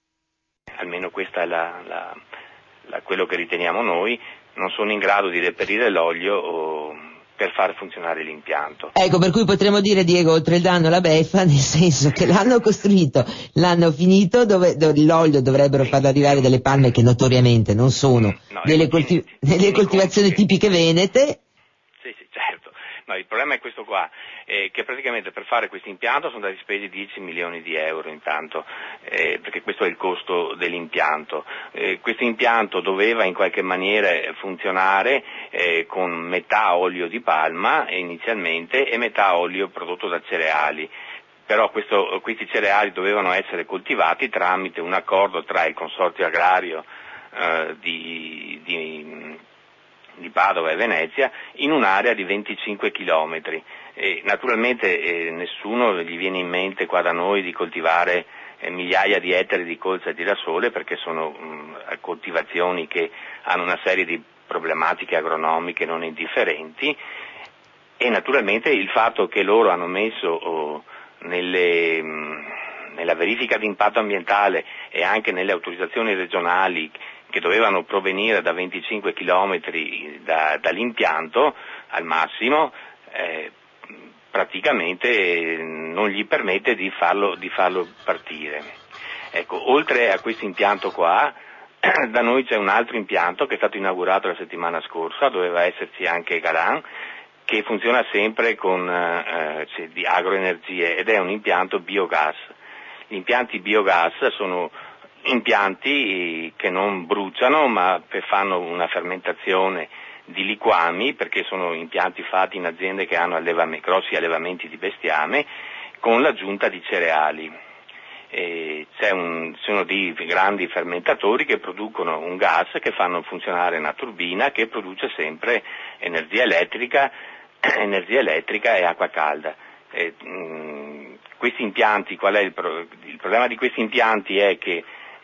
almeno questa è la, la, la, quello che riteniamo noi, non sono in grado di reperire l'olio o, per far funzionare l'impianto. Ecco, per cui potremmo dire, Diego, oltre il danno la beffa, nel senso che l'hanno costruito, l'hanno finito, dove, dove l'olio dovrebbero farlo arrivare dalle palme che notoriamente non sono no, delle, colti- delle coltivazioni tipiche venete. Sì, sì, certo. No, il problema è questo qua, eh, che praticamente per fare questo impianto sono stati spesi dieci milioni di euro intanto, eh, perché questo è il costo dell'impianto. Eh, questo impianto doveva in qualche maniera funzionare eh, con metà olio di palma inizialmente e metà olio prodotto da cereali. Però questo, questi cereali dovevano essere coltivati tramite un accordo tra il consorzio agrario eh, di, di di Padova e Venezia in un'area di venticinque chilometri. E naturalmente eh, nessuno gli viene in mente qua da noi di coltivare eh, migliaia di ettari di colza e girasole, perché sono mh, coltivazioni che hanno una serie di problematiche agronomiche non indifferenti, e naturalmente il fatto che loro hanno messo oh, nelle, mh, nella verifica di impatto ambientale e anche nelle autorizzazioni regionali che dovevano provenire da venticinque chilometri da, dall'impianto al massimo, eh, praticamente non gli permette di farlo, di farlo partire. Ecco, oltre a questo impianto qua, da noi c'è un altro impianto che è stato inaugurato la settimana scorsa, doveva esserci anche Galan, che funziona sempre con eh, di agroenergie ed è un impianto biogas. Gli impianti biogas sono impianti che non bruciano ma fanno una fermentazione di liquami, perché sono impianti fatti in aziende che hanno allevami, grossi allevamenti di bestiame con l'aggiunta di cereali. E c'è un, sono dei grandi fermentatori che producono un gas che fanno funzionare una turbina che produce sempre energia elettrica, energia elettrica e acqua calda. E, mh, questi impianti, qual è il, pro, il problema di questi impianti è che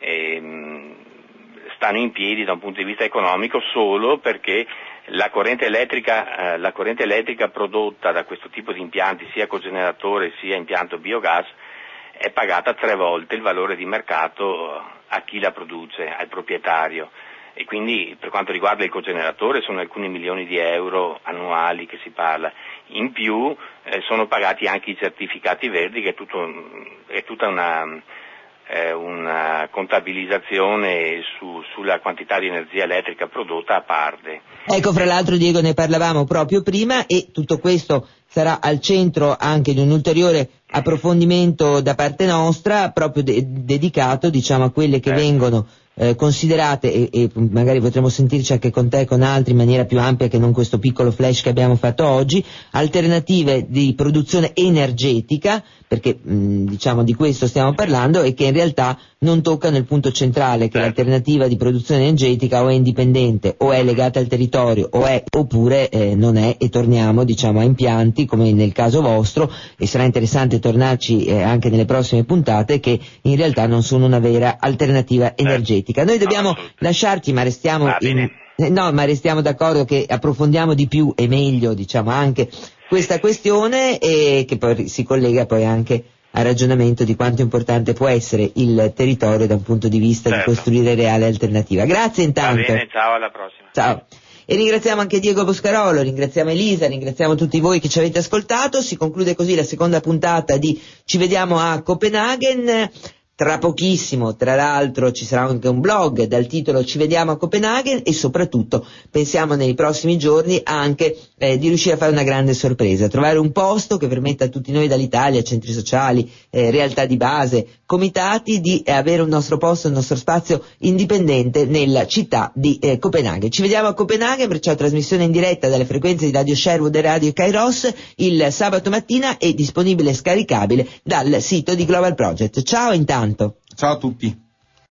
ehm, stanno in piedi da un punto di vista economico solo perché la corrente elettrica, eh, la corrente elettrica prodotta da questo tipo di impianti, sia cogeneratore sia impianto biogas, è pagata tre volte il valore di mercato a chi la produce, al proprietario. E quindi per quanto riguarda il cogeneratore sono alcuni milioni di euro annuali che si parla. In più eh, sono pagati anche i certificati verdi, che è, tutto, è tutta una, eh, una contabilizzazione su, sulla quantità di energia elettrica prodotta a parte. Ecco, fra l'altro, Diego, ne parlavamo proprio prima, e tutto questo sarà al centro anche di un ulteriore approfondimento da parte nostra, proprio de- dedicato, diciamo, a quelle che eh. vengono eh, considerate, e, e magari potremo sentirci anche con te e con altri in maniera più ampia che non questo piccolo flash che abbiamo fatto oggi, alternative di produzione energetica, perché mh, diciamo di questo stiamo parlando, e che in realtà non toccano il punto centrale, che l'alternativa di produzione energetica o è indipendente o è legata al territorio o è oppure eh, non è, e torniamo diciamo a impianti come nel caso vostro, e sarà interessante tornarci eh, anche nelle prossime puntate, che in realtà non sono una vera alternativa energetica. Noi dobbiamo lasciarci, ma restiamo in, eh, no, ma restiamo d'accordo che approfondiamo di più e meglio, diciamo, anche questa questione, e che poi si collega poi anche al ragionamento di quanto importante può essere il territorio da un punto di vista certo. di costruire reale alternativa. Grazie intanto. Va bene, ciao, alla prossima. Ciao. E ringraziamo anche Diego Boscarolo, ringraziamo Elisa, ringraziamo tutti voi che ci avete ascoltato. Si conclude così la seconda puntata di Ci vediamo a Copenaghen. Tra pochissimo, tra l'altro, ci sarà anche un blog dal titolo Ci vediamo a Copenaghen, e soprattutto pensiamo nei prossimi giorni anche eh, di riuscire a fare una grande sorpresa, trovare un posto che permetta a tutti noi dall'Italia, centri sociali, eh, realtà di base, comitati, di eh, avere un nostro posto, un nostro spazio indipendente nella città di eh, Copenaghen. Ci vediamo a Copenaghen, perciò trasmissione in diretta dalle frequenze di Radio Sherwood e Radio Kairos il sabato mattina, e disponibile e scaricabile dal sito di Global Project. Ciao intanto. Ciao a tutti.